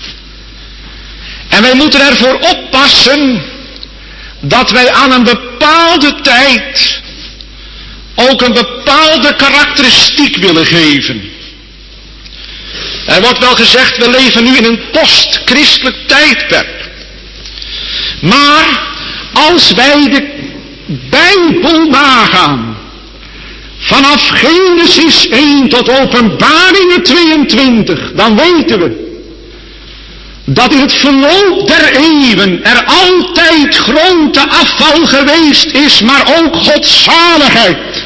En wij moeten ervoor oppassen dat wij aan een bepaalde tijd ook een bepaalde karakteristiek willen geven. Er wordt wel gezegd, we leven nu in een post-christelijk tijdperk. Maar als wij de Bijbel nagaan, vanaf Genesis één tot Openbaringen tweeëntwintig, dan weten we dat in het verloop der eeuwen er altijd grote afval geweest is, maar ook godzaligheid.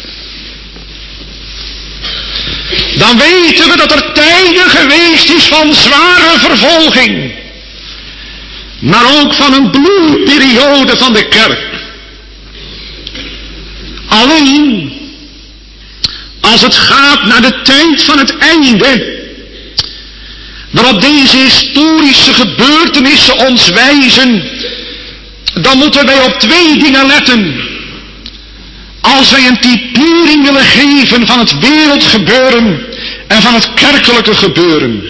Dan weten we dat er tijden geweest is van zware vervolging, maar ook van een bloeiperiode van de kerk. Alleen, als het gaat naar de tijd van het einde, waarop deze historische gebeurtenissen ons wijzen, dan moeten wij op twee dingen letten. Als wij een typering willen geven van het wereldgebeuren en van het kerkelijke gebeuren.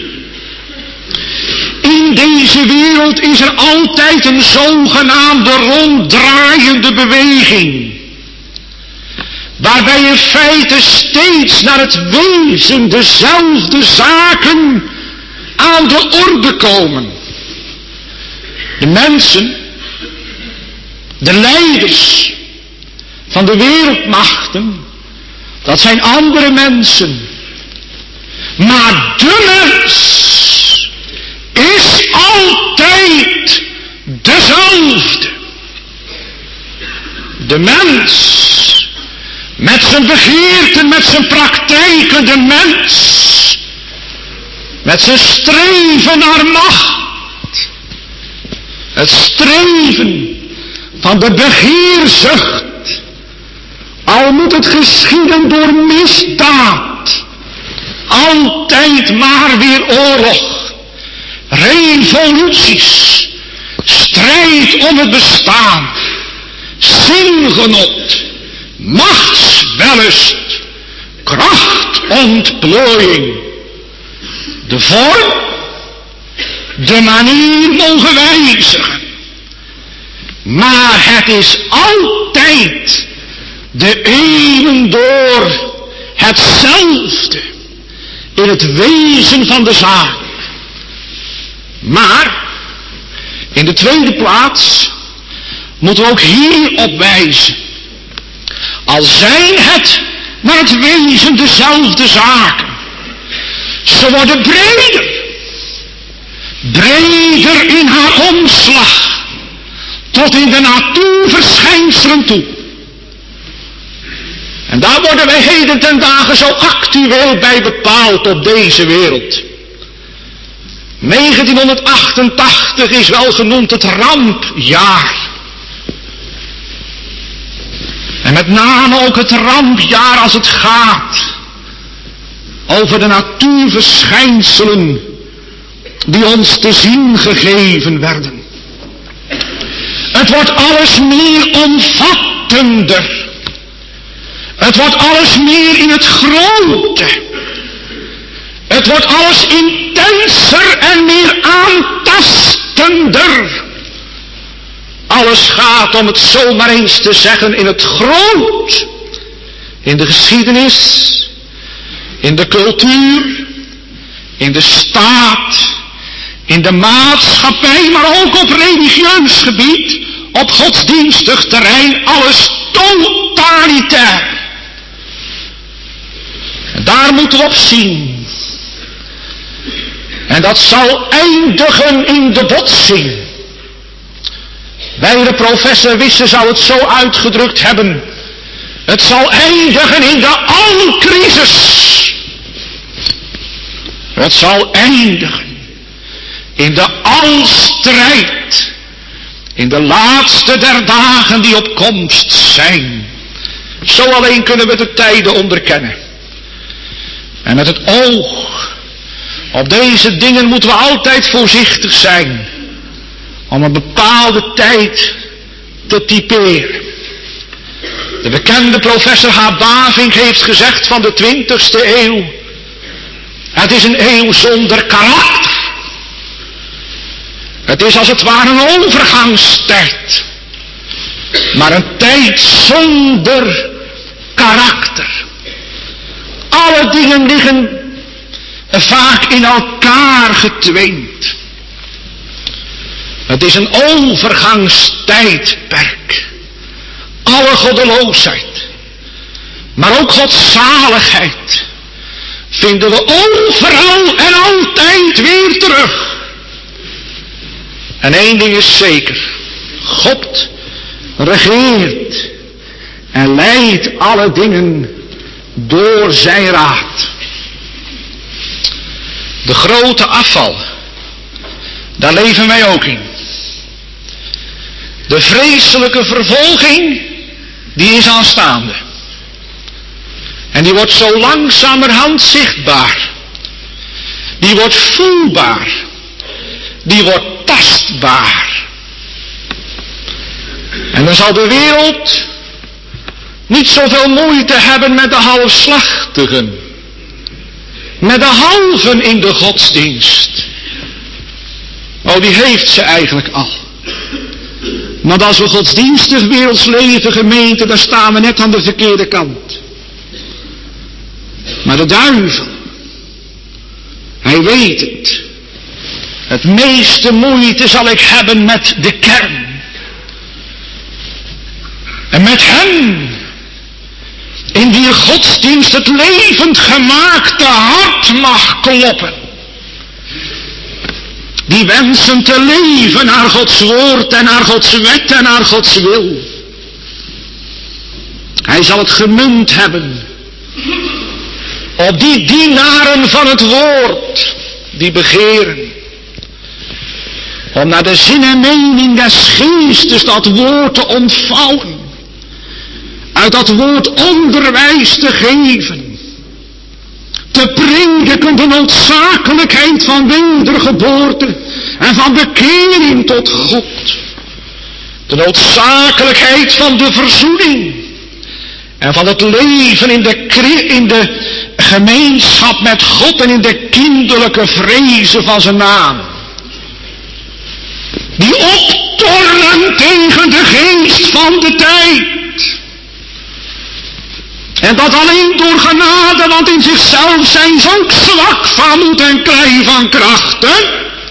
In deze wereld is er altijd een zogenaamde ronddraaiende beweging, waarbij in feite steeds naar het wezen dezelfde zaken aan de orde komen. De mensen, de leiders van de wereldmachten, dat zijn andere mensen. Maar de mens is altijd dezelfde. De mens, met zijn begeerten, met zijn praktijken, de mens, met zijn streven naar macht, het streven van de begeerzucht, al moet het geschieden door misdaad, altijd maar weer oorlog, revoluties, strijd om het bestaan, zingenot, machtswellust, krachtontplooiing. De vorm, de manier mogen wijzigen, maar het is altijd de eeuwen door hetzelfde in het wezen van de zaak. Maar in de tweede plaats moeten we ook hierop wijzen. Al zijn het naar het wezen dezelfde zaken, ze worden breder, breder in haar omslag, tot in de natuurverschijnselen toe. En daar worden wij heden ten dagen zo actueel bij bepaald op deze wereld. negentienhonderdachtentachtig is wel genoemd het rampjaar. En met name ook het rampjaar als het gaat over de natuurverschijnselen die ons te zien gegeven werden. Het wordt alles meer omvattender. Het wordt alles meer in het grote. Het wordt alles intenser en meer aantastender. Alles gaat, om het zomaar eens te zeggen, in het groot. In de geschiedenis, in de cultuur, in de staat, in de maatschappij, maar ook op religieus gebied, op godsdienstig terrein, alles totalitair. En daar moeten we op zien. En dat zal eindigen in de botsing. Bij de professor Wisse zou het zo uitgedrukt hebben: het zal eindigen in de alcrisis. Het zal eindigen in de alstrijd. In de laatste der dagen die op komst zijn. Zo alleen kunnen we de tijden onderkennen. En met het oog op deze dingen moeten we altijd voorzichtig zijn. Om een bepaalde tijd te typeren. De bekende professor H. Bavink heeft gezegd van de twintigste eeuw: het is een eeuw zonder karakter. Het is als het ware een overgangstijd. Maar een tijd zonder karakter. Alle dingen liggen vaak in elkaar getweend. Het is een overgangstijdperk. Alle goddeloosheid, maar ook godzaligheid, vinden we overal en altijd weer terug. En één ding is zeker: God regeert en leidt alle dingen door zijn raad. De grote afval, daar leven wij ook in. De vreselijke vervolging, die is aanstaande. En die wordt zo langzamerhand zichtbaar. Die wordt voelbaar. Die wordt tastbaar. En dan zal de wereld niet zoveel moeite hebben met de halfslachtigen. Met de halven in de godsdienst. Oh, die heeft ze eigenlijk al. Want als we godsdienstig werelds leven, gemeente, dan staan we net aan de verkeerde kant. Maar de duivel, hij weet het. Het meeste moeite zal ik hebben met de kern. En met hen, in die godsdienst het levend gemaakte hart hart mag kloppen. Die wensen te leven naar Gods woord en naar Gods wet en naar Gods wil. Hij zal het gemunt hebben op die dienaren van het woord die begeren om naar de zin en mening des geestes dat woord te ontvouwen, uit dat woord onderwijs te geven, te prediken de noodzakelijkheid van wedergeboorte en van bekering tot God, de noodzakelijkheid van de verzoening en van het leven in de, in de gemeenschap met God en in de kinderlijke vrezen van zijn naam. Die optornen tegen de geest van de tijd. En dat alleen door genade, want in zichzelf zijn ze ook zwak van moed en klei van krachten.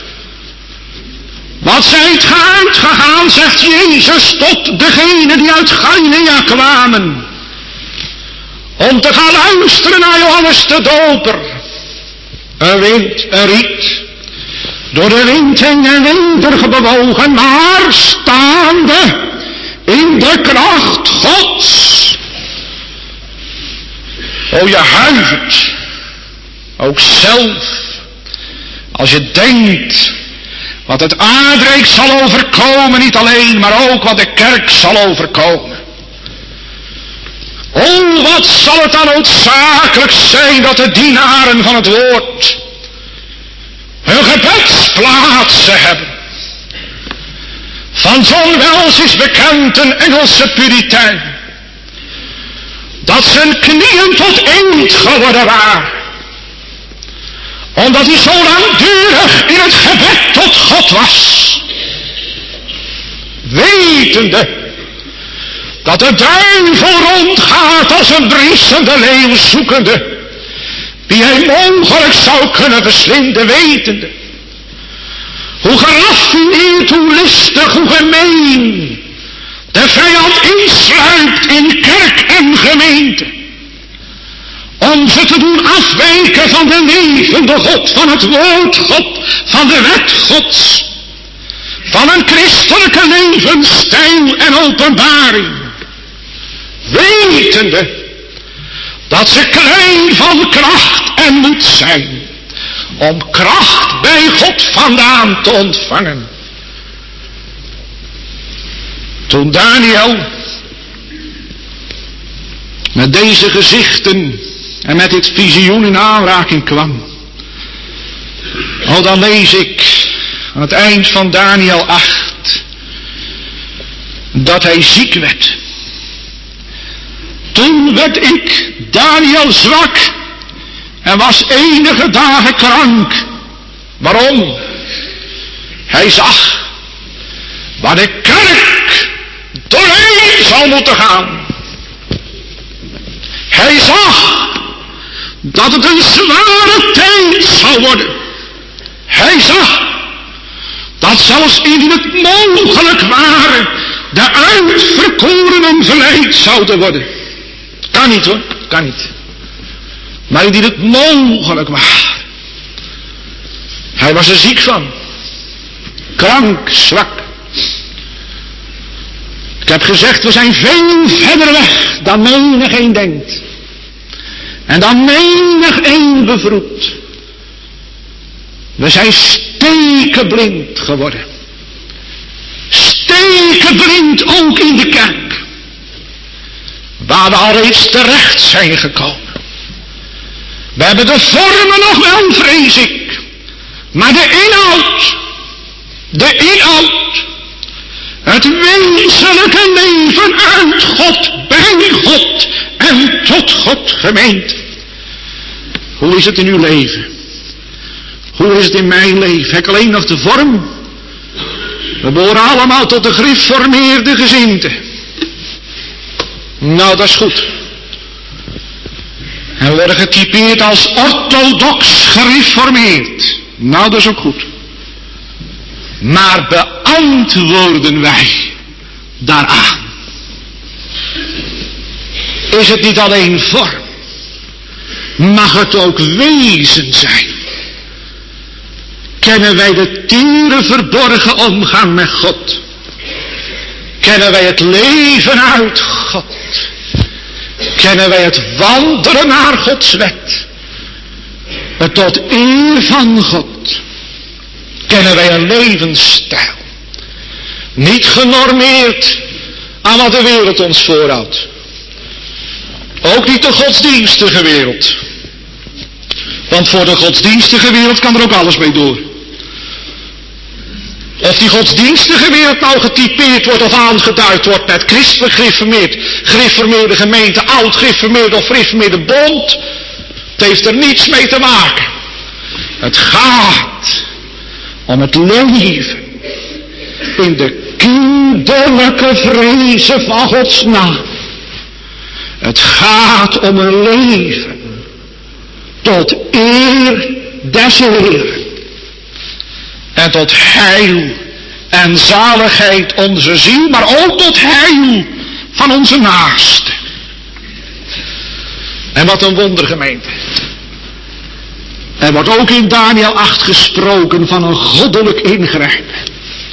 Wat zijt ge uitgegaan, zegt Jezus tot degenen die uit Galilea kwamen, om te gaan luisteren naar Johannes de Doper. Een wind, een riet, door de wind heen en weder bewogen, maar staande in de kracht Gods. O, je huivert, ook zelf, als je denkt wat het aardrijk zal overkomen, niet alleen, maar ook wat de kerk zal overkomen. O, wat zal het dan noodzakelijk zijn dat de dienaren van het woord hun gebedsplaatsen hebben. Van John Wells is bekend, een Engelse puritein, dat zijn knieën tot inkt geworden waren, omdat hij zo langdurig in het gebed tot God was, wetende dat de duivel rondgaat als een briesende leeuw zoekende, die hij mogelijk zou kunnen verslinden, wetende hoe geraffineerd, hoe listig, hoe gemeen de vijand insluipt in kerk en gemeente, om ze te doen afwijken van de levende God, van het woord God, van de wet Gods, van een christelijke levensstijl en openbaring, wetende dat ze klein van kracht en moed zijn om kracht bij God vandaan te ontvangen. Toen Daniel met deze gezichten en met dit visioen in aanraking kwam, oh, dan lees ik aan het eind van Daniel acht dat hij ziek werd. Toen werd ik, Daniel, zwak en was enige dagen krank. Waarom? Hij zag waar de kerk doorheen zou moeten gaan. Hij zag dat het een zware tijd zou worden. Hij zag dat zelfs indien het mogelijk ware, de uitverkorenen verleid zouden worden. Kan niet hoor, kan niet. Maar indien het mogelijk ware. Hij was er ziek van. Krank, zwak. Ik heb gezegd, we zijn veel verder weg dan menig een denkt. En dan menig een bevroedt. We zijn stekenblind geworden. Stekenblind ook in de kerk. Waar we al reeds terecht zijn gekomen. We hebben de vormen nog wel, vrees ik. Maar de inhoud. De inhoud. Het wezenlijke leven uit God, bij God en tot God gemeend. Hoe is het in uw leven? Hoe is het in mijn leven? Heb ik alleen nog de vorm? We behoren allemaal tot de gereformeerde gezindte. Nou, dat is goed. En we worden getypeerd als orthodox gereformeerd. Nou, dat is ook goed. Maar beantwoorden wij daaraan? Is het niet alleen vorm? mag het ook wezen zijn. Kennen wij de tere verborgen omgang met God? Kennen wij het leven uit God? Kennen wij het wandelen naar Gods wet? Het tot eer van God. Kennen wij een levensstijl. Niet genormeerd aan wat de wereld ons voorhoudt. Ook niet de godsdienstige wereld. Want voor de godsdienstige wereld kan er ook alles mee door. Of die godsdienstige wereld nou getypeerd wordt of aangeduid wordt met christelijk gereformeerd, gereformeerde gemeente, oud gereformeerde of gereformeerde bond. Het heeft er niets mee te maken. Het gaat om het leven in de kinderlijke vrezen van Gods naam. Het gaat om een leven tot eer des Heeren. En tot heil en zaligheid onze ziel, maar ook tot heil van onze naasten. En wat een wondergemeente. Er wordt ook in Daniel acht gesproken van een goddelijk ingrijpen.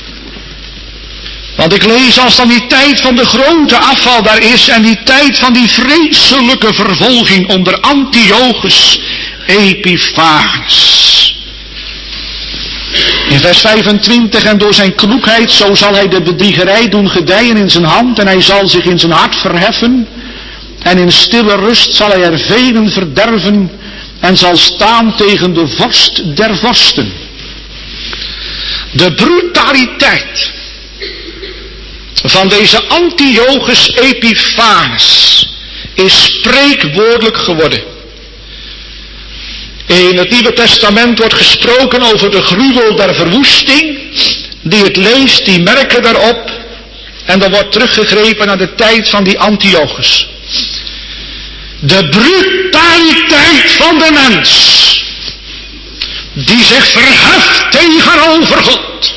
Want ik lees als dan die tijd van de grote afval daar is en die tijd van die vreselijke vervolging onder Antiochus Epiphanes. In vers vijfentwintig, en door zijn kloekheid, zo zal hij de bedriegerij doen gedijen in zijn hand en hij zal zich in zijn hart verheffen. En in stille rust zal hij er velen verderven en zal staan tegen de vorst der vorsten. De brutaliteit van deze Antiochus Epiphanes is spreekwoordelijk geworden. In het Nieuwe Testament wordt gesproken over de gruwel der verwoesting. Die het leest, die merken daarop. En dan wordt teruggegrepen naar de tijd van die Antiochus. De brutaliteit van de mens. Die zich verheft tegenover God.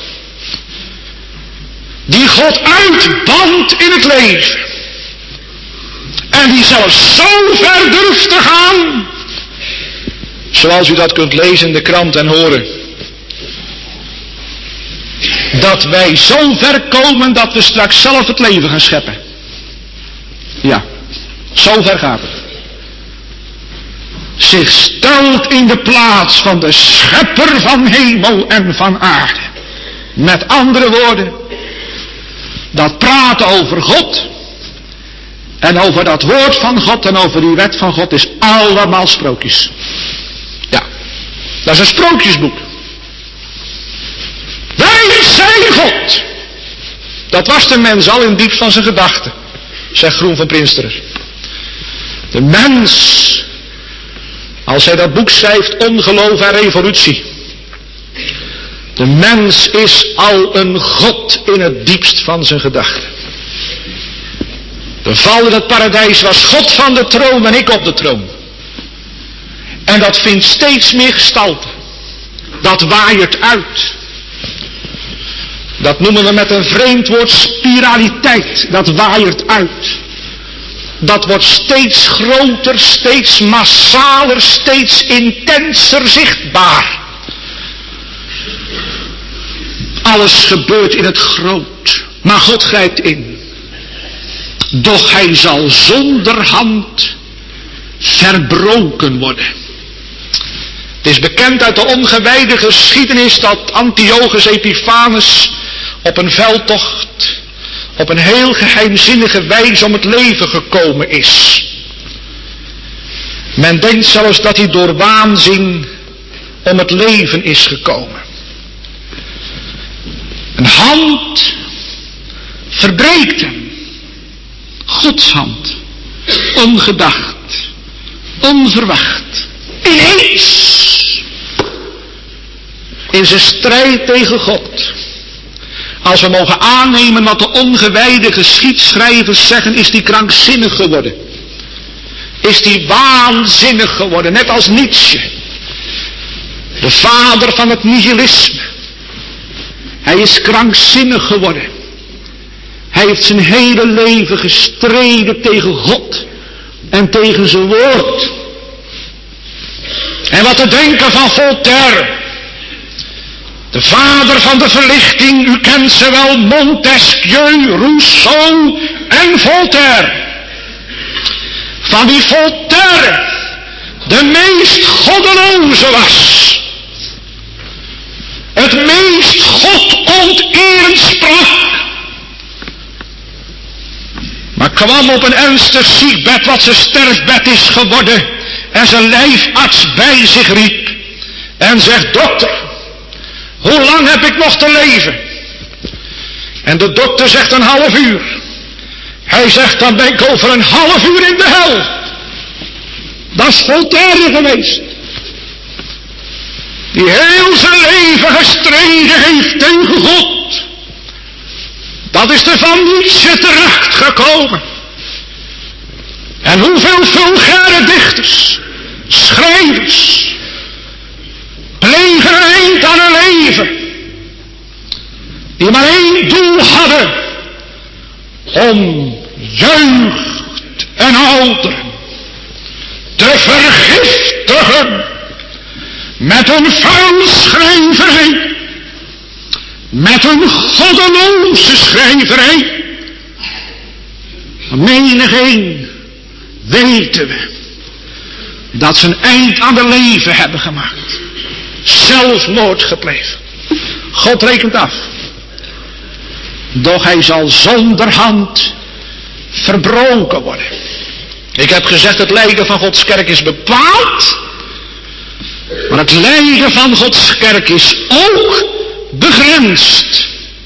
Die God uitbandt in het leven. En die zelfs zo ver durft te gaan. Zoals u dat kunt lezen in de krant en horen. Dat wij zo ver komen dat we straks zelf het leven gaan scheppen. Ja, zo ver gaat het. Zich stelt in de plaats van de schepper van hemel en van aarde. Met andere woorden, dat praten over God en over dat woord van God en over die wet van God is allemaal sprookjes. Ja, dat is een sprookjesboek. Wij zijn God. Dat was de mens al in het diepst van zijn gedachten, zegt Groen van Prinsterer. De mens, als hij dat boek schrijft, Ongeloof en Revolutie. De mens is al een God in het diepst van zijn gedachten. De val in het paradijs was God van de troon en ik op de troon. En dat vindt steeds meer gestalte. Dat waaiert uit. Dat noemen we met een vreemd woord spiraliteit. Dat waaiert uit. Dat wordt steeds groter, steeds massaler, steeds intenser zichtbaar. Alles gebeurt in het groot. Maar God grijpt in. Doch hij zal zonder hand verbroken worden. Het is bekend uit de ongewijde geschiedenis dat Antiochus Epiphanes op een veldtocht op een heel geheimzinnige wijze om het leven gekomen is. Men denkt zelfs dat hij door waanzin om het leven is gekomen. Een hand verbreekt hem. Gods hand. Ongedacht. Onverwacht. Ineens. In zijn strijd tegen God. Als we mogen aannemen wat de ongewijde geschiedschrijvers zeggen, is die krankzinnig geworden. Is die waanzinnig geworden, net als Nietzsche. De vader van het nihilisme. Hij is krankzinnig geworden. Hij heeft zijn hele leven gestreden tegen God en tegen zijn woord. En wat te denken van Voltaire. De vader van de verlichting, u kent ze wel, Montesquieu, Rousseau en Voltaire. Van wie Voltaire de meest goddeloze was. Het meest godonterend sprak. Maar kwam op een ernstig ziekbed wat zijn sterfbed is geworden. En zijn lijfarts bij zich riep. En zegt, dokter, hoe lang heb ik nog te leven? En de dokter zegt een half uur. Hij zegt, dan ben ik over een half uur in de hel. Dat is Voltaire geweest. Die heel zijn leven gestreden heeft tegen God. Dat is er van Nietzsche terecht gekomen. En hoeveel vulgaire dichters, schrijvers, plegen een eind aan hun leven. Die maar één doel hadden. Om jeugd en ouderen te vergiftigen met een vuilschrijverij, met een goddeloze schrijverij. Menigeen weten we dat ze een eind aan de leven hebben gemaakt. Zelfmoord gepleegd. God rekent af. Doch hij zal zonder hand verbroken worden. Ik heb gezegd, het lijden van Gods kerk is bepaald. Maar het lijden van Gods kerk is ook begrensd.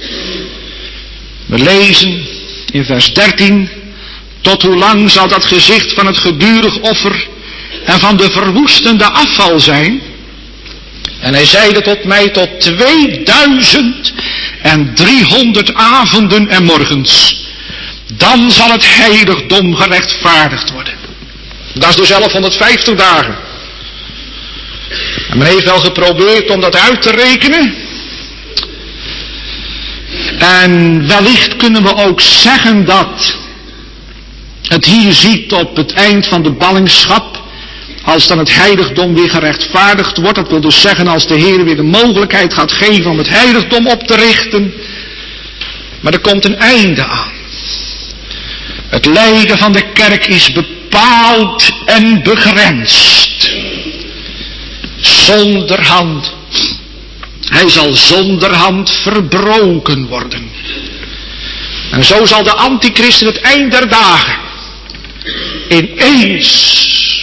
We lezen in vers dertien. Tot hoe lang zal dat gezicht van het gedurig offer en van de verwoestende afval zijn? En hij zeide tot mij, tot tweeduizend en driehonderd avonden en morgens. Dan zal het heiligdom gerechtvaardigd worden. Dat is dus elfhonderdvijftig dagen. En men heeft wel geprobeerd om dat uit te rekenen. En wellicht kunnen we ook zeggen dat het hier ziet op het eind van de ballingschap. Als dan het heiligdom weer gerechtvaardigd wordt. Dat wil dus zeggen als de Heer weer de mogelijkheid gaat geven om het heiligdom op te richten. Maar er komt een einde aan. Het lijden van de kerk is bepaald en begrensd. Zonder hand. Hij zal zonder hand verbroken worden. En zo zal de antichrist in het eind der dagen ineens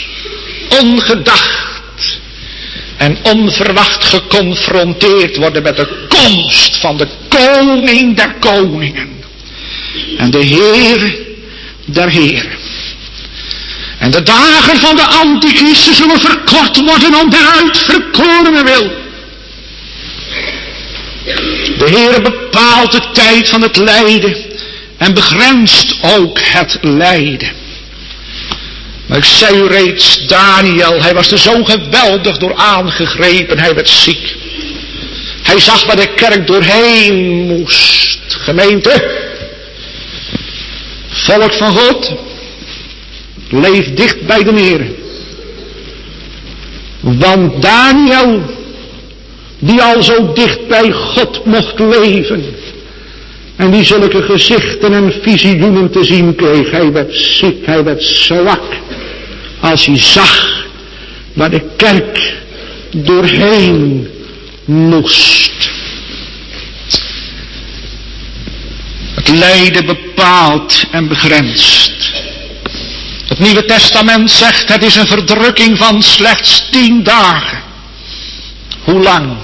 ongedacht en onverwacht geconfronteerd worden met de komst van de koning der koningen en de Heer der heren. En de dagen van de antichristen zullen verkort worden om de uitverkorene wil. De Heer bepaalt de tijd van het lijden en begrenst ook het lijden. Maar ik zei u reeds, Daniel, hij was er zo geweldig door aangegrepen, hij werd ziek. Hij zag waar de kerk doorheen moest. Gemeente, volk van God, leef dicht bij de Heer. Want Daniel, die al zo dicht bij God mocht leven, en die zulke gezichten en visioenen te zien kreeg, hij werd ziek, hij werd zwak, als hij zag waar de kerk doorheen moest. Het lijden bepaald en begrensd. Het Nieuwe Testament zegt, het is een verdrukking van slechts tien dagen. Hoe lang?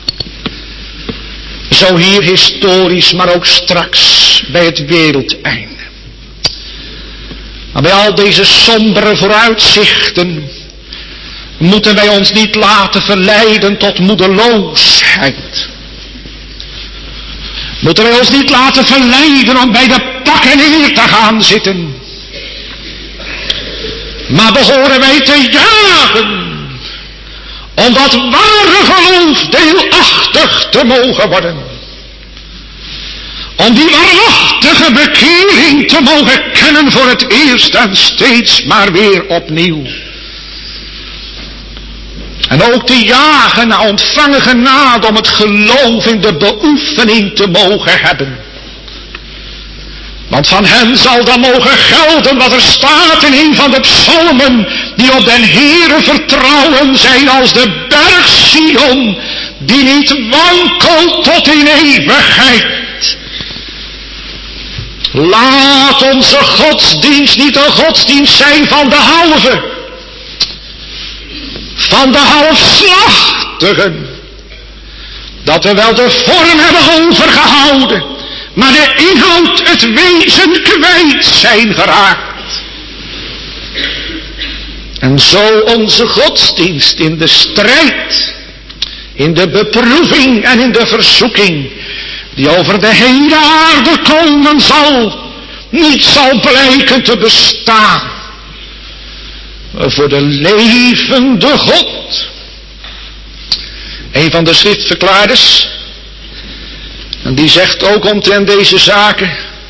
Zo hier historisch, maar ook straks bij het wereldeinde. Maar bij al deze sombere vooruitzichten moeten wij ons niet laten verleiden tot moedeloosheid. Moeten wij ons niet laten verleiden om bij de pakken neer te gaan zitten. Maar behoren wij te jagen om dat ware geloof deelachtig te mogen worden. Om die waarachtige bekering te mogen kennen voor het eerst en steeds maar weer opnieuw. En ook te jagen naar ontvangen genade om het geloof in de beoefening te mogen hebben. Want van hen zal dan mogen gelden wat er staat in een van de psalmen, die op den Heere vertrouwen zijn als de berg Sion, die niet wankelt tot in eeuwigheid. Laat onze godsdienst niet een godsdienst zijn van de halve, van de halfslachtigen, dat we wel de vorm hebben overgehouden, maar de inhoud, het wezen kwijt zijn geraakt. En zo onze godsdienst in de strijd, in de beproeving en in de verzoeking, die over de hele aarde komen zal, niet zal blijken te bestaan. Maar voor de levende God. Een van de schriftverklaarders, en die zegt ook omtrent deze zaken,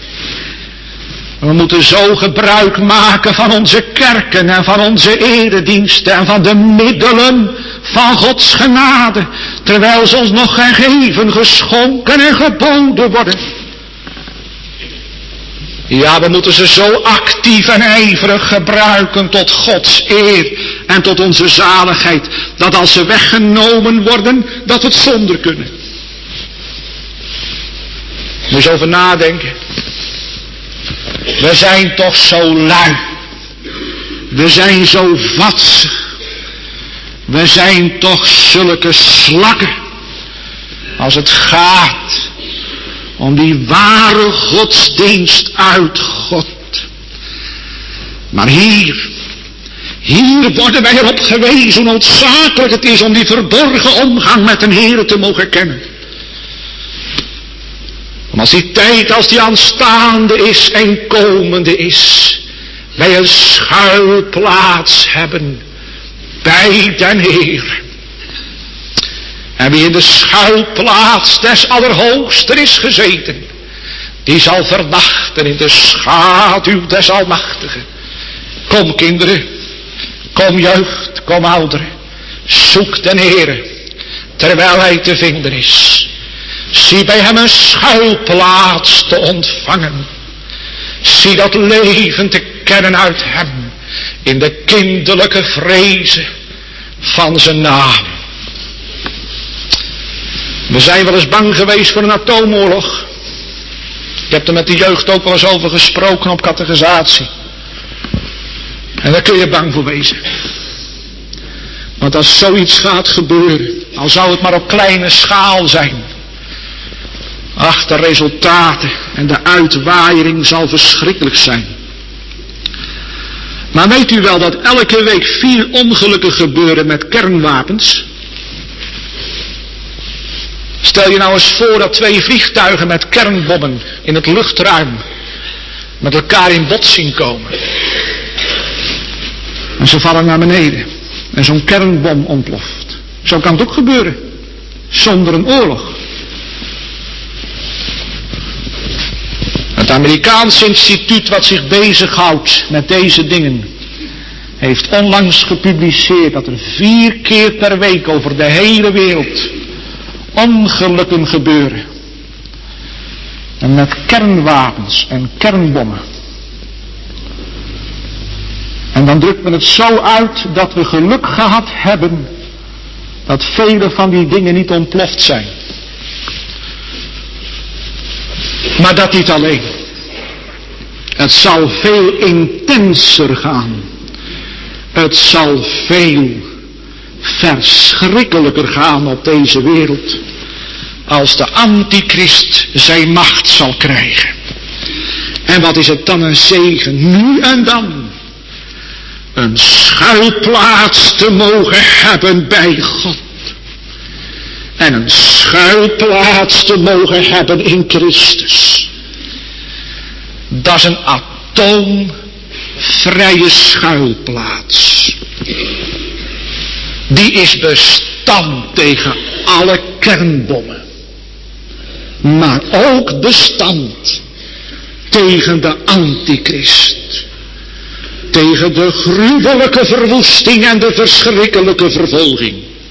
we moeten zo gebruik maken van onze kerken en van onze erediensten en van de middelen van Gods genade, terwijl ze ons nog gegeven, geschonken en geboden worden. Ja, we moeten ze zo actief en ijverig gebruiken tot Gods eer en tot onze zaligheid, dat als ze weggenomen worden, dat we het zonder kunnen. Moet je eens over nadenken. We zijn toch zo lui. We zijn zo vatsig. We zijn toch zulke slakken. Als het gaat om die ware godsdienst uit God. Maar hier, hier worden wij erop gewezen hoe noodzakelijk het is om die verborgen omgang met de Heere te mogen kennen. Om als die tijd, als die aanstaande is en komende is, wij een schuilplaats hebben bij den Heer. En wie in de schuilplaats des Allerhoogsten is gezeten, die zal verwachten in de schaduw des Almachtigen. Kom kinderen, kom jeugd, kom ouderen, zoek den Heere, terwijl hij te vinden is. Zie bij hem een schuilplaats te ontvangen. Zie dat leven te kennen uit hem, in de kinderlijke vrezen van zijn naam. We zijn wel eens bang geweest voor een atoomoorlog. Ik heb er met de jeugd ook wel eens over gesproken op catechisatie. En daar kun je bang voor wezen. Want als zoiets gaat gebeuren, al zou het maar op kleine schaal zijn, ach, de resultaten en de uitwaaiering zal verschrikkelijk zijn. Maar weet u wel dat elke week vier ongelukken gebeuren met kernwapens? Stel je nou eens voor dat twee vliegtuigen met kernbommen in het luchtruim met elkaar in botsing komen. En ze vallen naar beneden. En zo'n kernbom ontploft. Zo kan het ook gebeuren. Zonder een oorlog. Het Amerikaanse instituut wat zich bezighoudt met deze dingen heeft onlangs gepubliceerd dat er vier keer per week over de hele wereld ongelukken gebeuren. En met kernwapens en kernbommen. En dan drukt men het zo uit dat we geluk gehad hebben dat vele van die dingen niet ontploft zijn. Maar dat niet alleen. Het zal veel intenser gaan. Het zal veel verschrikkelijker gaan op deze wereld, als de antichrist zijn macht zal krijgen. En wat is het dan een zegen, nu en dan, een schuilplaats te mogen hebben bij God. En een schuilplaats te mogen hebben in Christus. Dat is een atoomvrije schuilplaats. Die is bestand tegen alle kernbommen. Maar ook bestand tegen de antichrist. Tegen de gruwelijke verwoesting en de verschrikkelijke vervolging.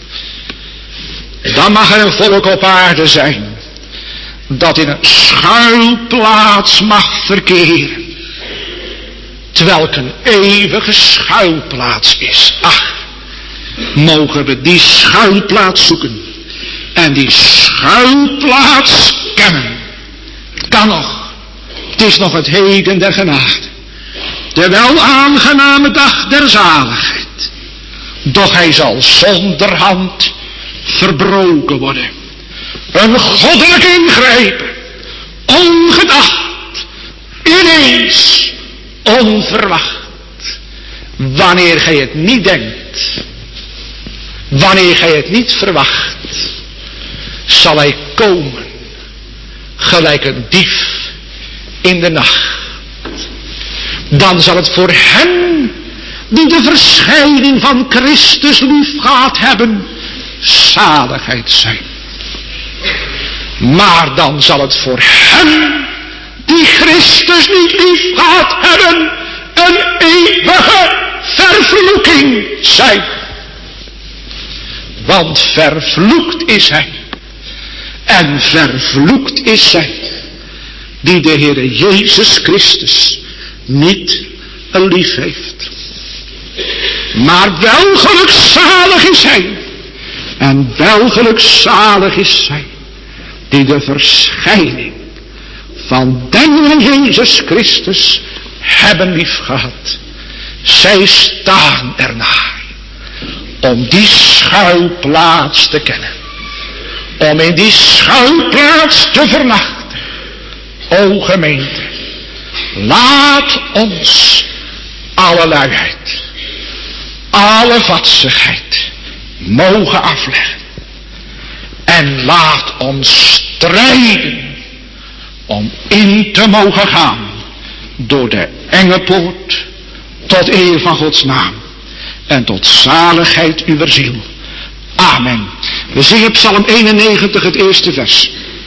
Dan mag er een volk op aarde zijn dat in een schuilplaats mag verkeren. Terwijl het een eeuwige schuilplaats is. Ach, mogen we die schuilplaats zoeken. En die schuilplaats kennen. Het kan nog. Het is nog het heden der genade. De wel aangename dag der zaligheid. Doch hij zal zonder hand verbroken worden. Een goddelijk ingrijpen. Ongedacht. Ineens. Onverwacht. Wanneer gij het niet denkt. Wanneer gij het niet verwacht. Zal hij komen. Gelijk een dief in de nacht. Dan zal het voor hen die de verschijning van Christus lief gehad hebben, zaligheid zijn. Maar dan zal het voor hen die Christus niet lief gehad hebben, een eeuwige vervloeking zijn. Want vervloekt is hij. En vervloekt is zij die de Heere Jezus Christus niet lief heeft. Maar wel gelukzalig is hij. En wel gelukzalig is zij die de verschijning van den Jezus Christus hebben lief gehad. Zij staan ernaar om die schuilplaats te kennen. Om in die schuilplaats te vernachten. O gemeente, laat ons alle luiheid, alle vatsigheid mogen afleggen. En laat ons strijden om in te mogen gaan door de enge poort tot eer van Gods naam en tot zaligheid uwer ziel. Amen. We zingen Psalm eenennegentig, het eerste vers.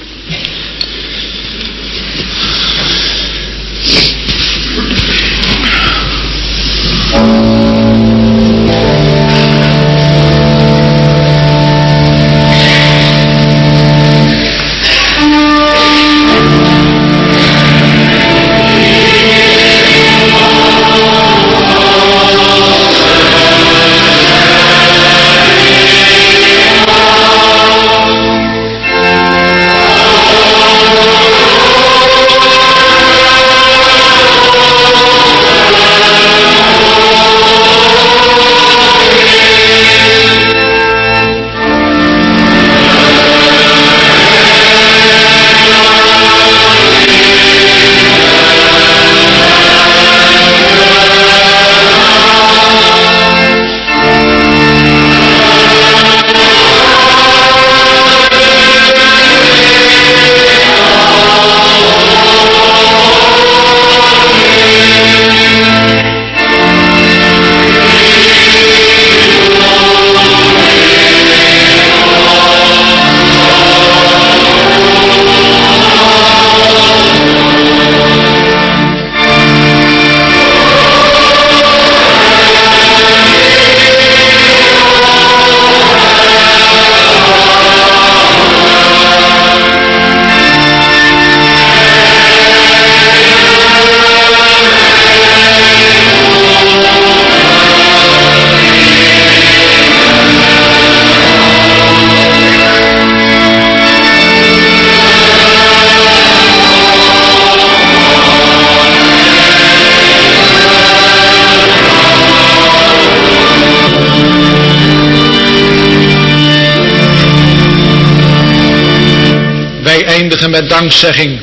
Eindigen met dankzegging.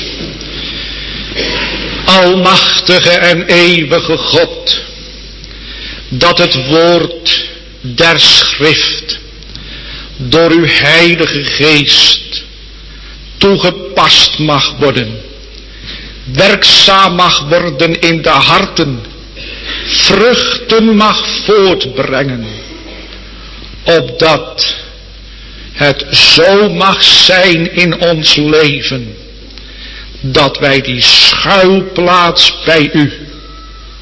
Almachtige en eeuwige God, dat het woord der schrift door uw heilige geest toegepast mag worden, werkzaam mag worden in de harten, vruchten mag voortbrengen, opdat het zo mag zijn in ons leven, dat wij die schuilplaats bij u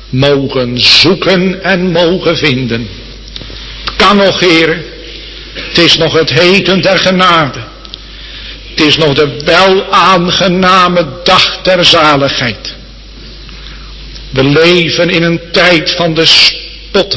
mogen zoeken en mogen vinden. Het kan nog, Heer, Het is nog het heden der genade. Het is nog de welaangename dag der zaligheid. We leven in een tijd van de spotter.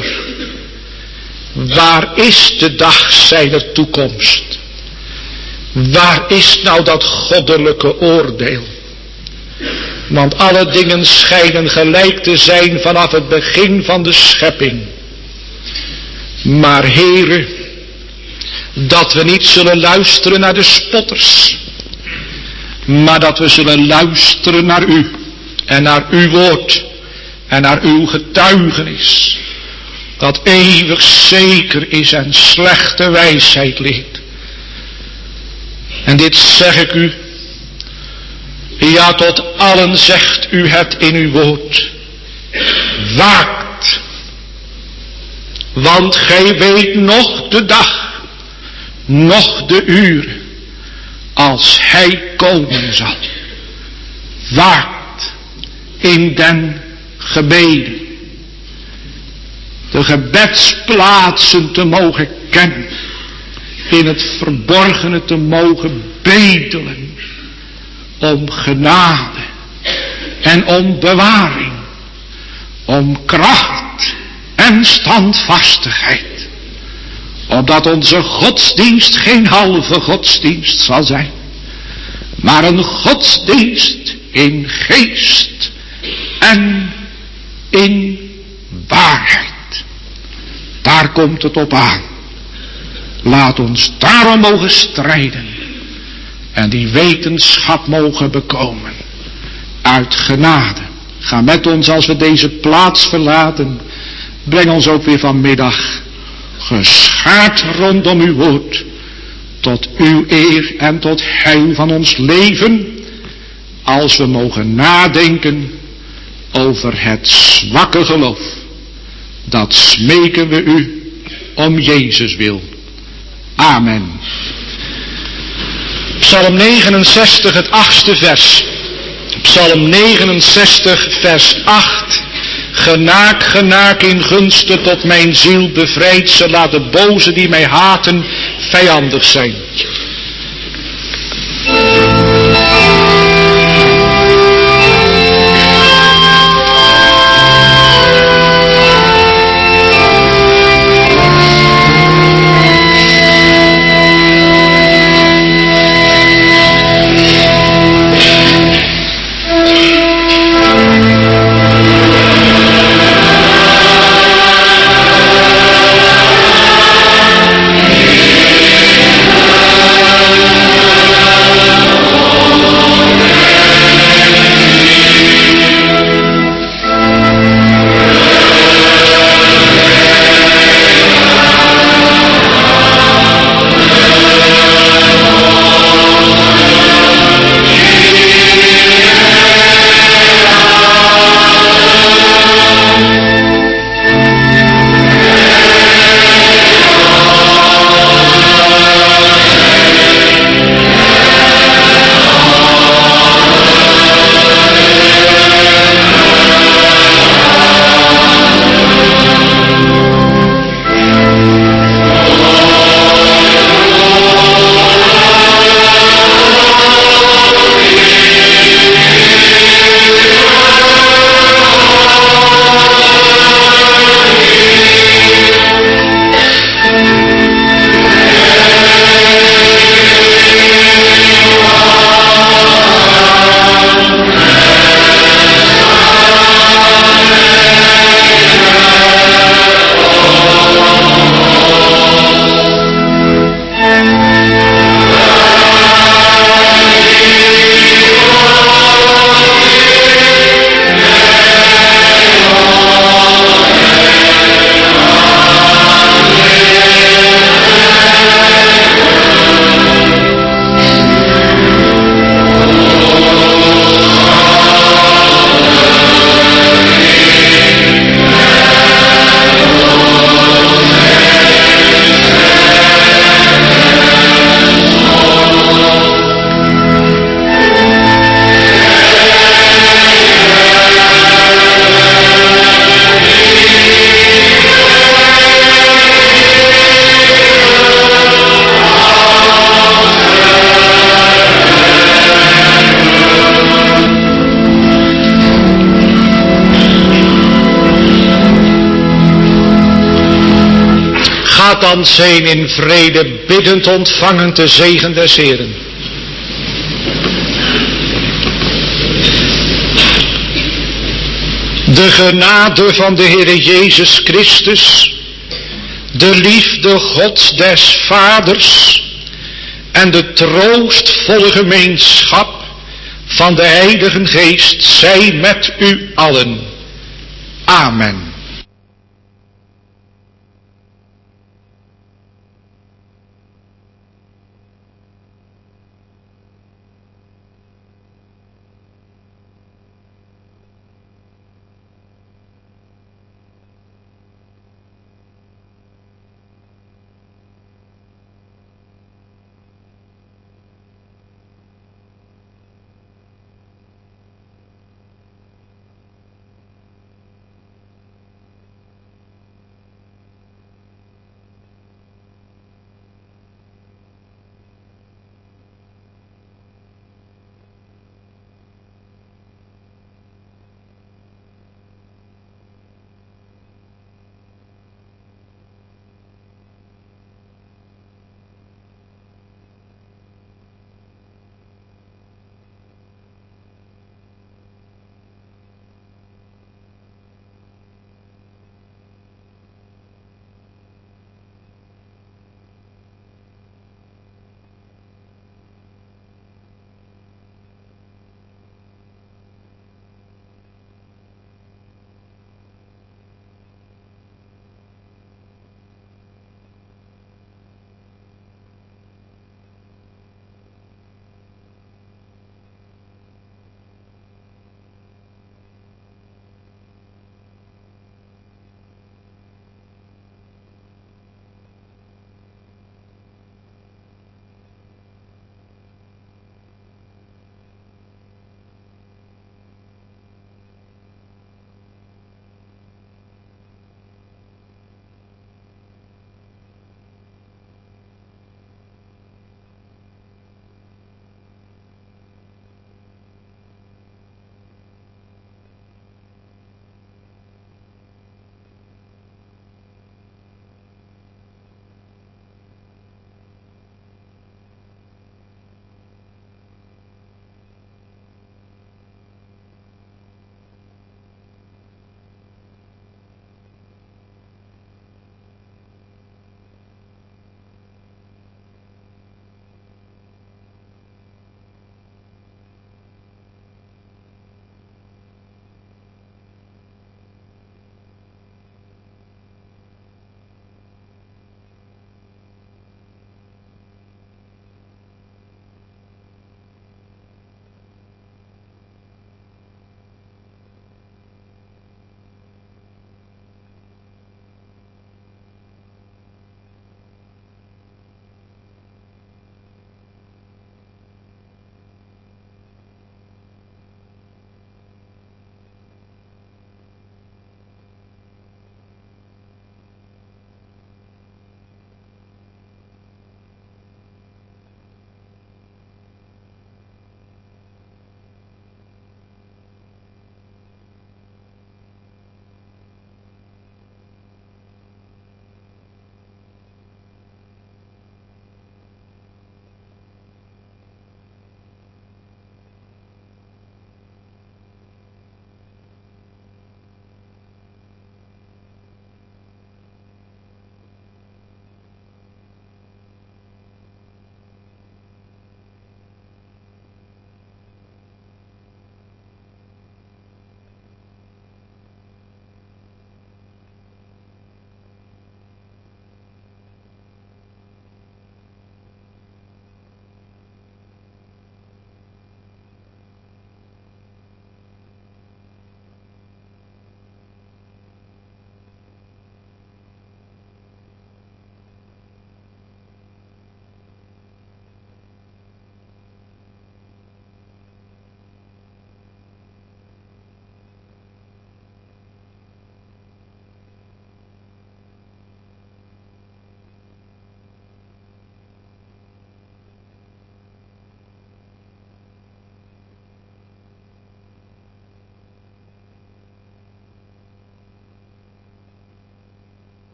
Waar is de dag zijner toekomst? Waar is nou dat goddelijke oordeel? Want alle dingen schijnen gelijk te zijn vanaf het begin van de schepping. Maar Heere, dat we niet zullen luisteren naar de spotters, maar dat we zullen luisteren naar u en naar uw woord en naar uw getuigenis, dat eeuwig zeker is en slechte wijsheid leert. En dit zeg ik u, ja, tot allen zegt u het in uw woord. Waakt, want gij weet nog de dag, nog de uur, als hij komen zal. Waakt in den gebeden. De gebedsplaatsen te mogen kennen. In het verborgene te mogen bedelen. Om genade. En om bewaring. Om kracht en standvastigheid. Opdat onze godsdienst geen halve godsdienst zal zijn. Maar een godsdienst in geest en in waarheid. Daar komt het op aan. Laat ons daarom mogen strijden. En die wetenschap mogen bekomen. Uit genade. Ga met ons als we deze plaats verlaten. Breng ons ook weer vanmiddag geschaard rondom uw woord. Tot uw eer en tot heil van ons leven. Als we mogen nadenken over het zwakke geloof. Dat smeken we u om Jezus wil. Amen. Psalm negenenzestig, het achtste vers. Psalm negenenzestig, vers acht. Genaak, genaak in gunsten tot mijn ziel, bevrijd ze, laat de bozen die mij haten vijandig zijn. Amen. dan zijn in vrede, biddend ontvangen de zegen des Heeren. De genade van de Heere Jezus Christus, de liefde Gods des Vaders en de troostvolle gemeenschap van de Heilige Geest zij met u allen. Amen.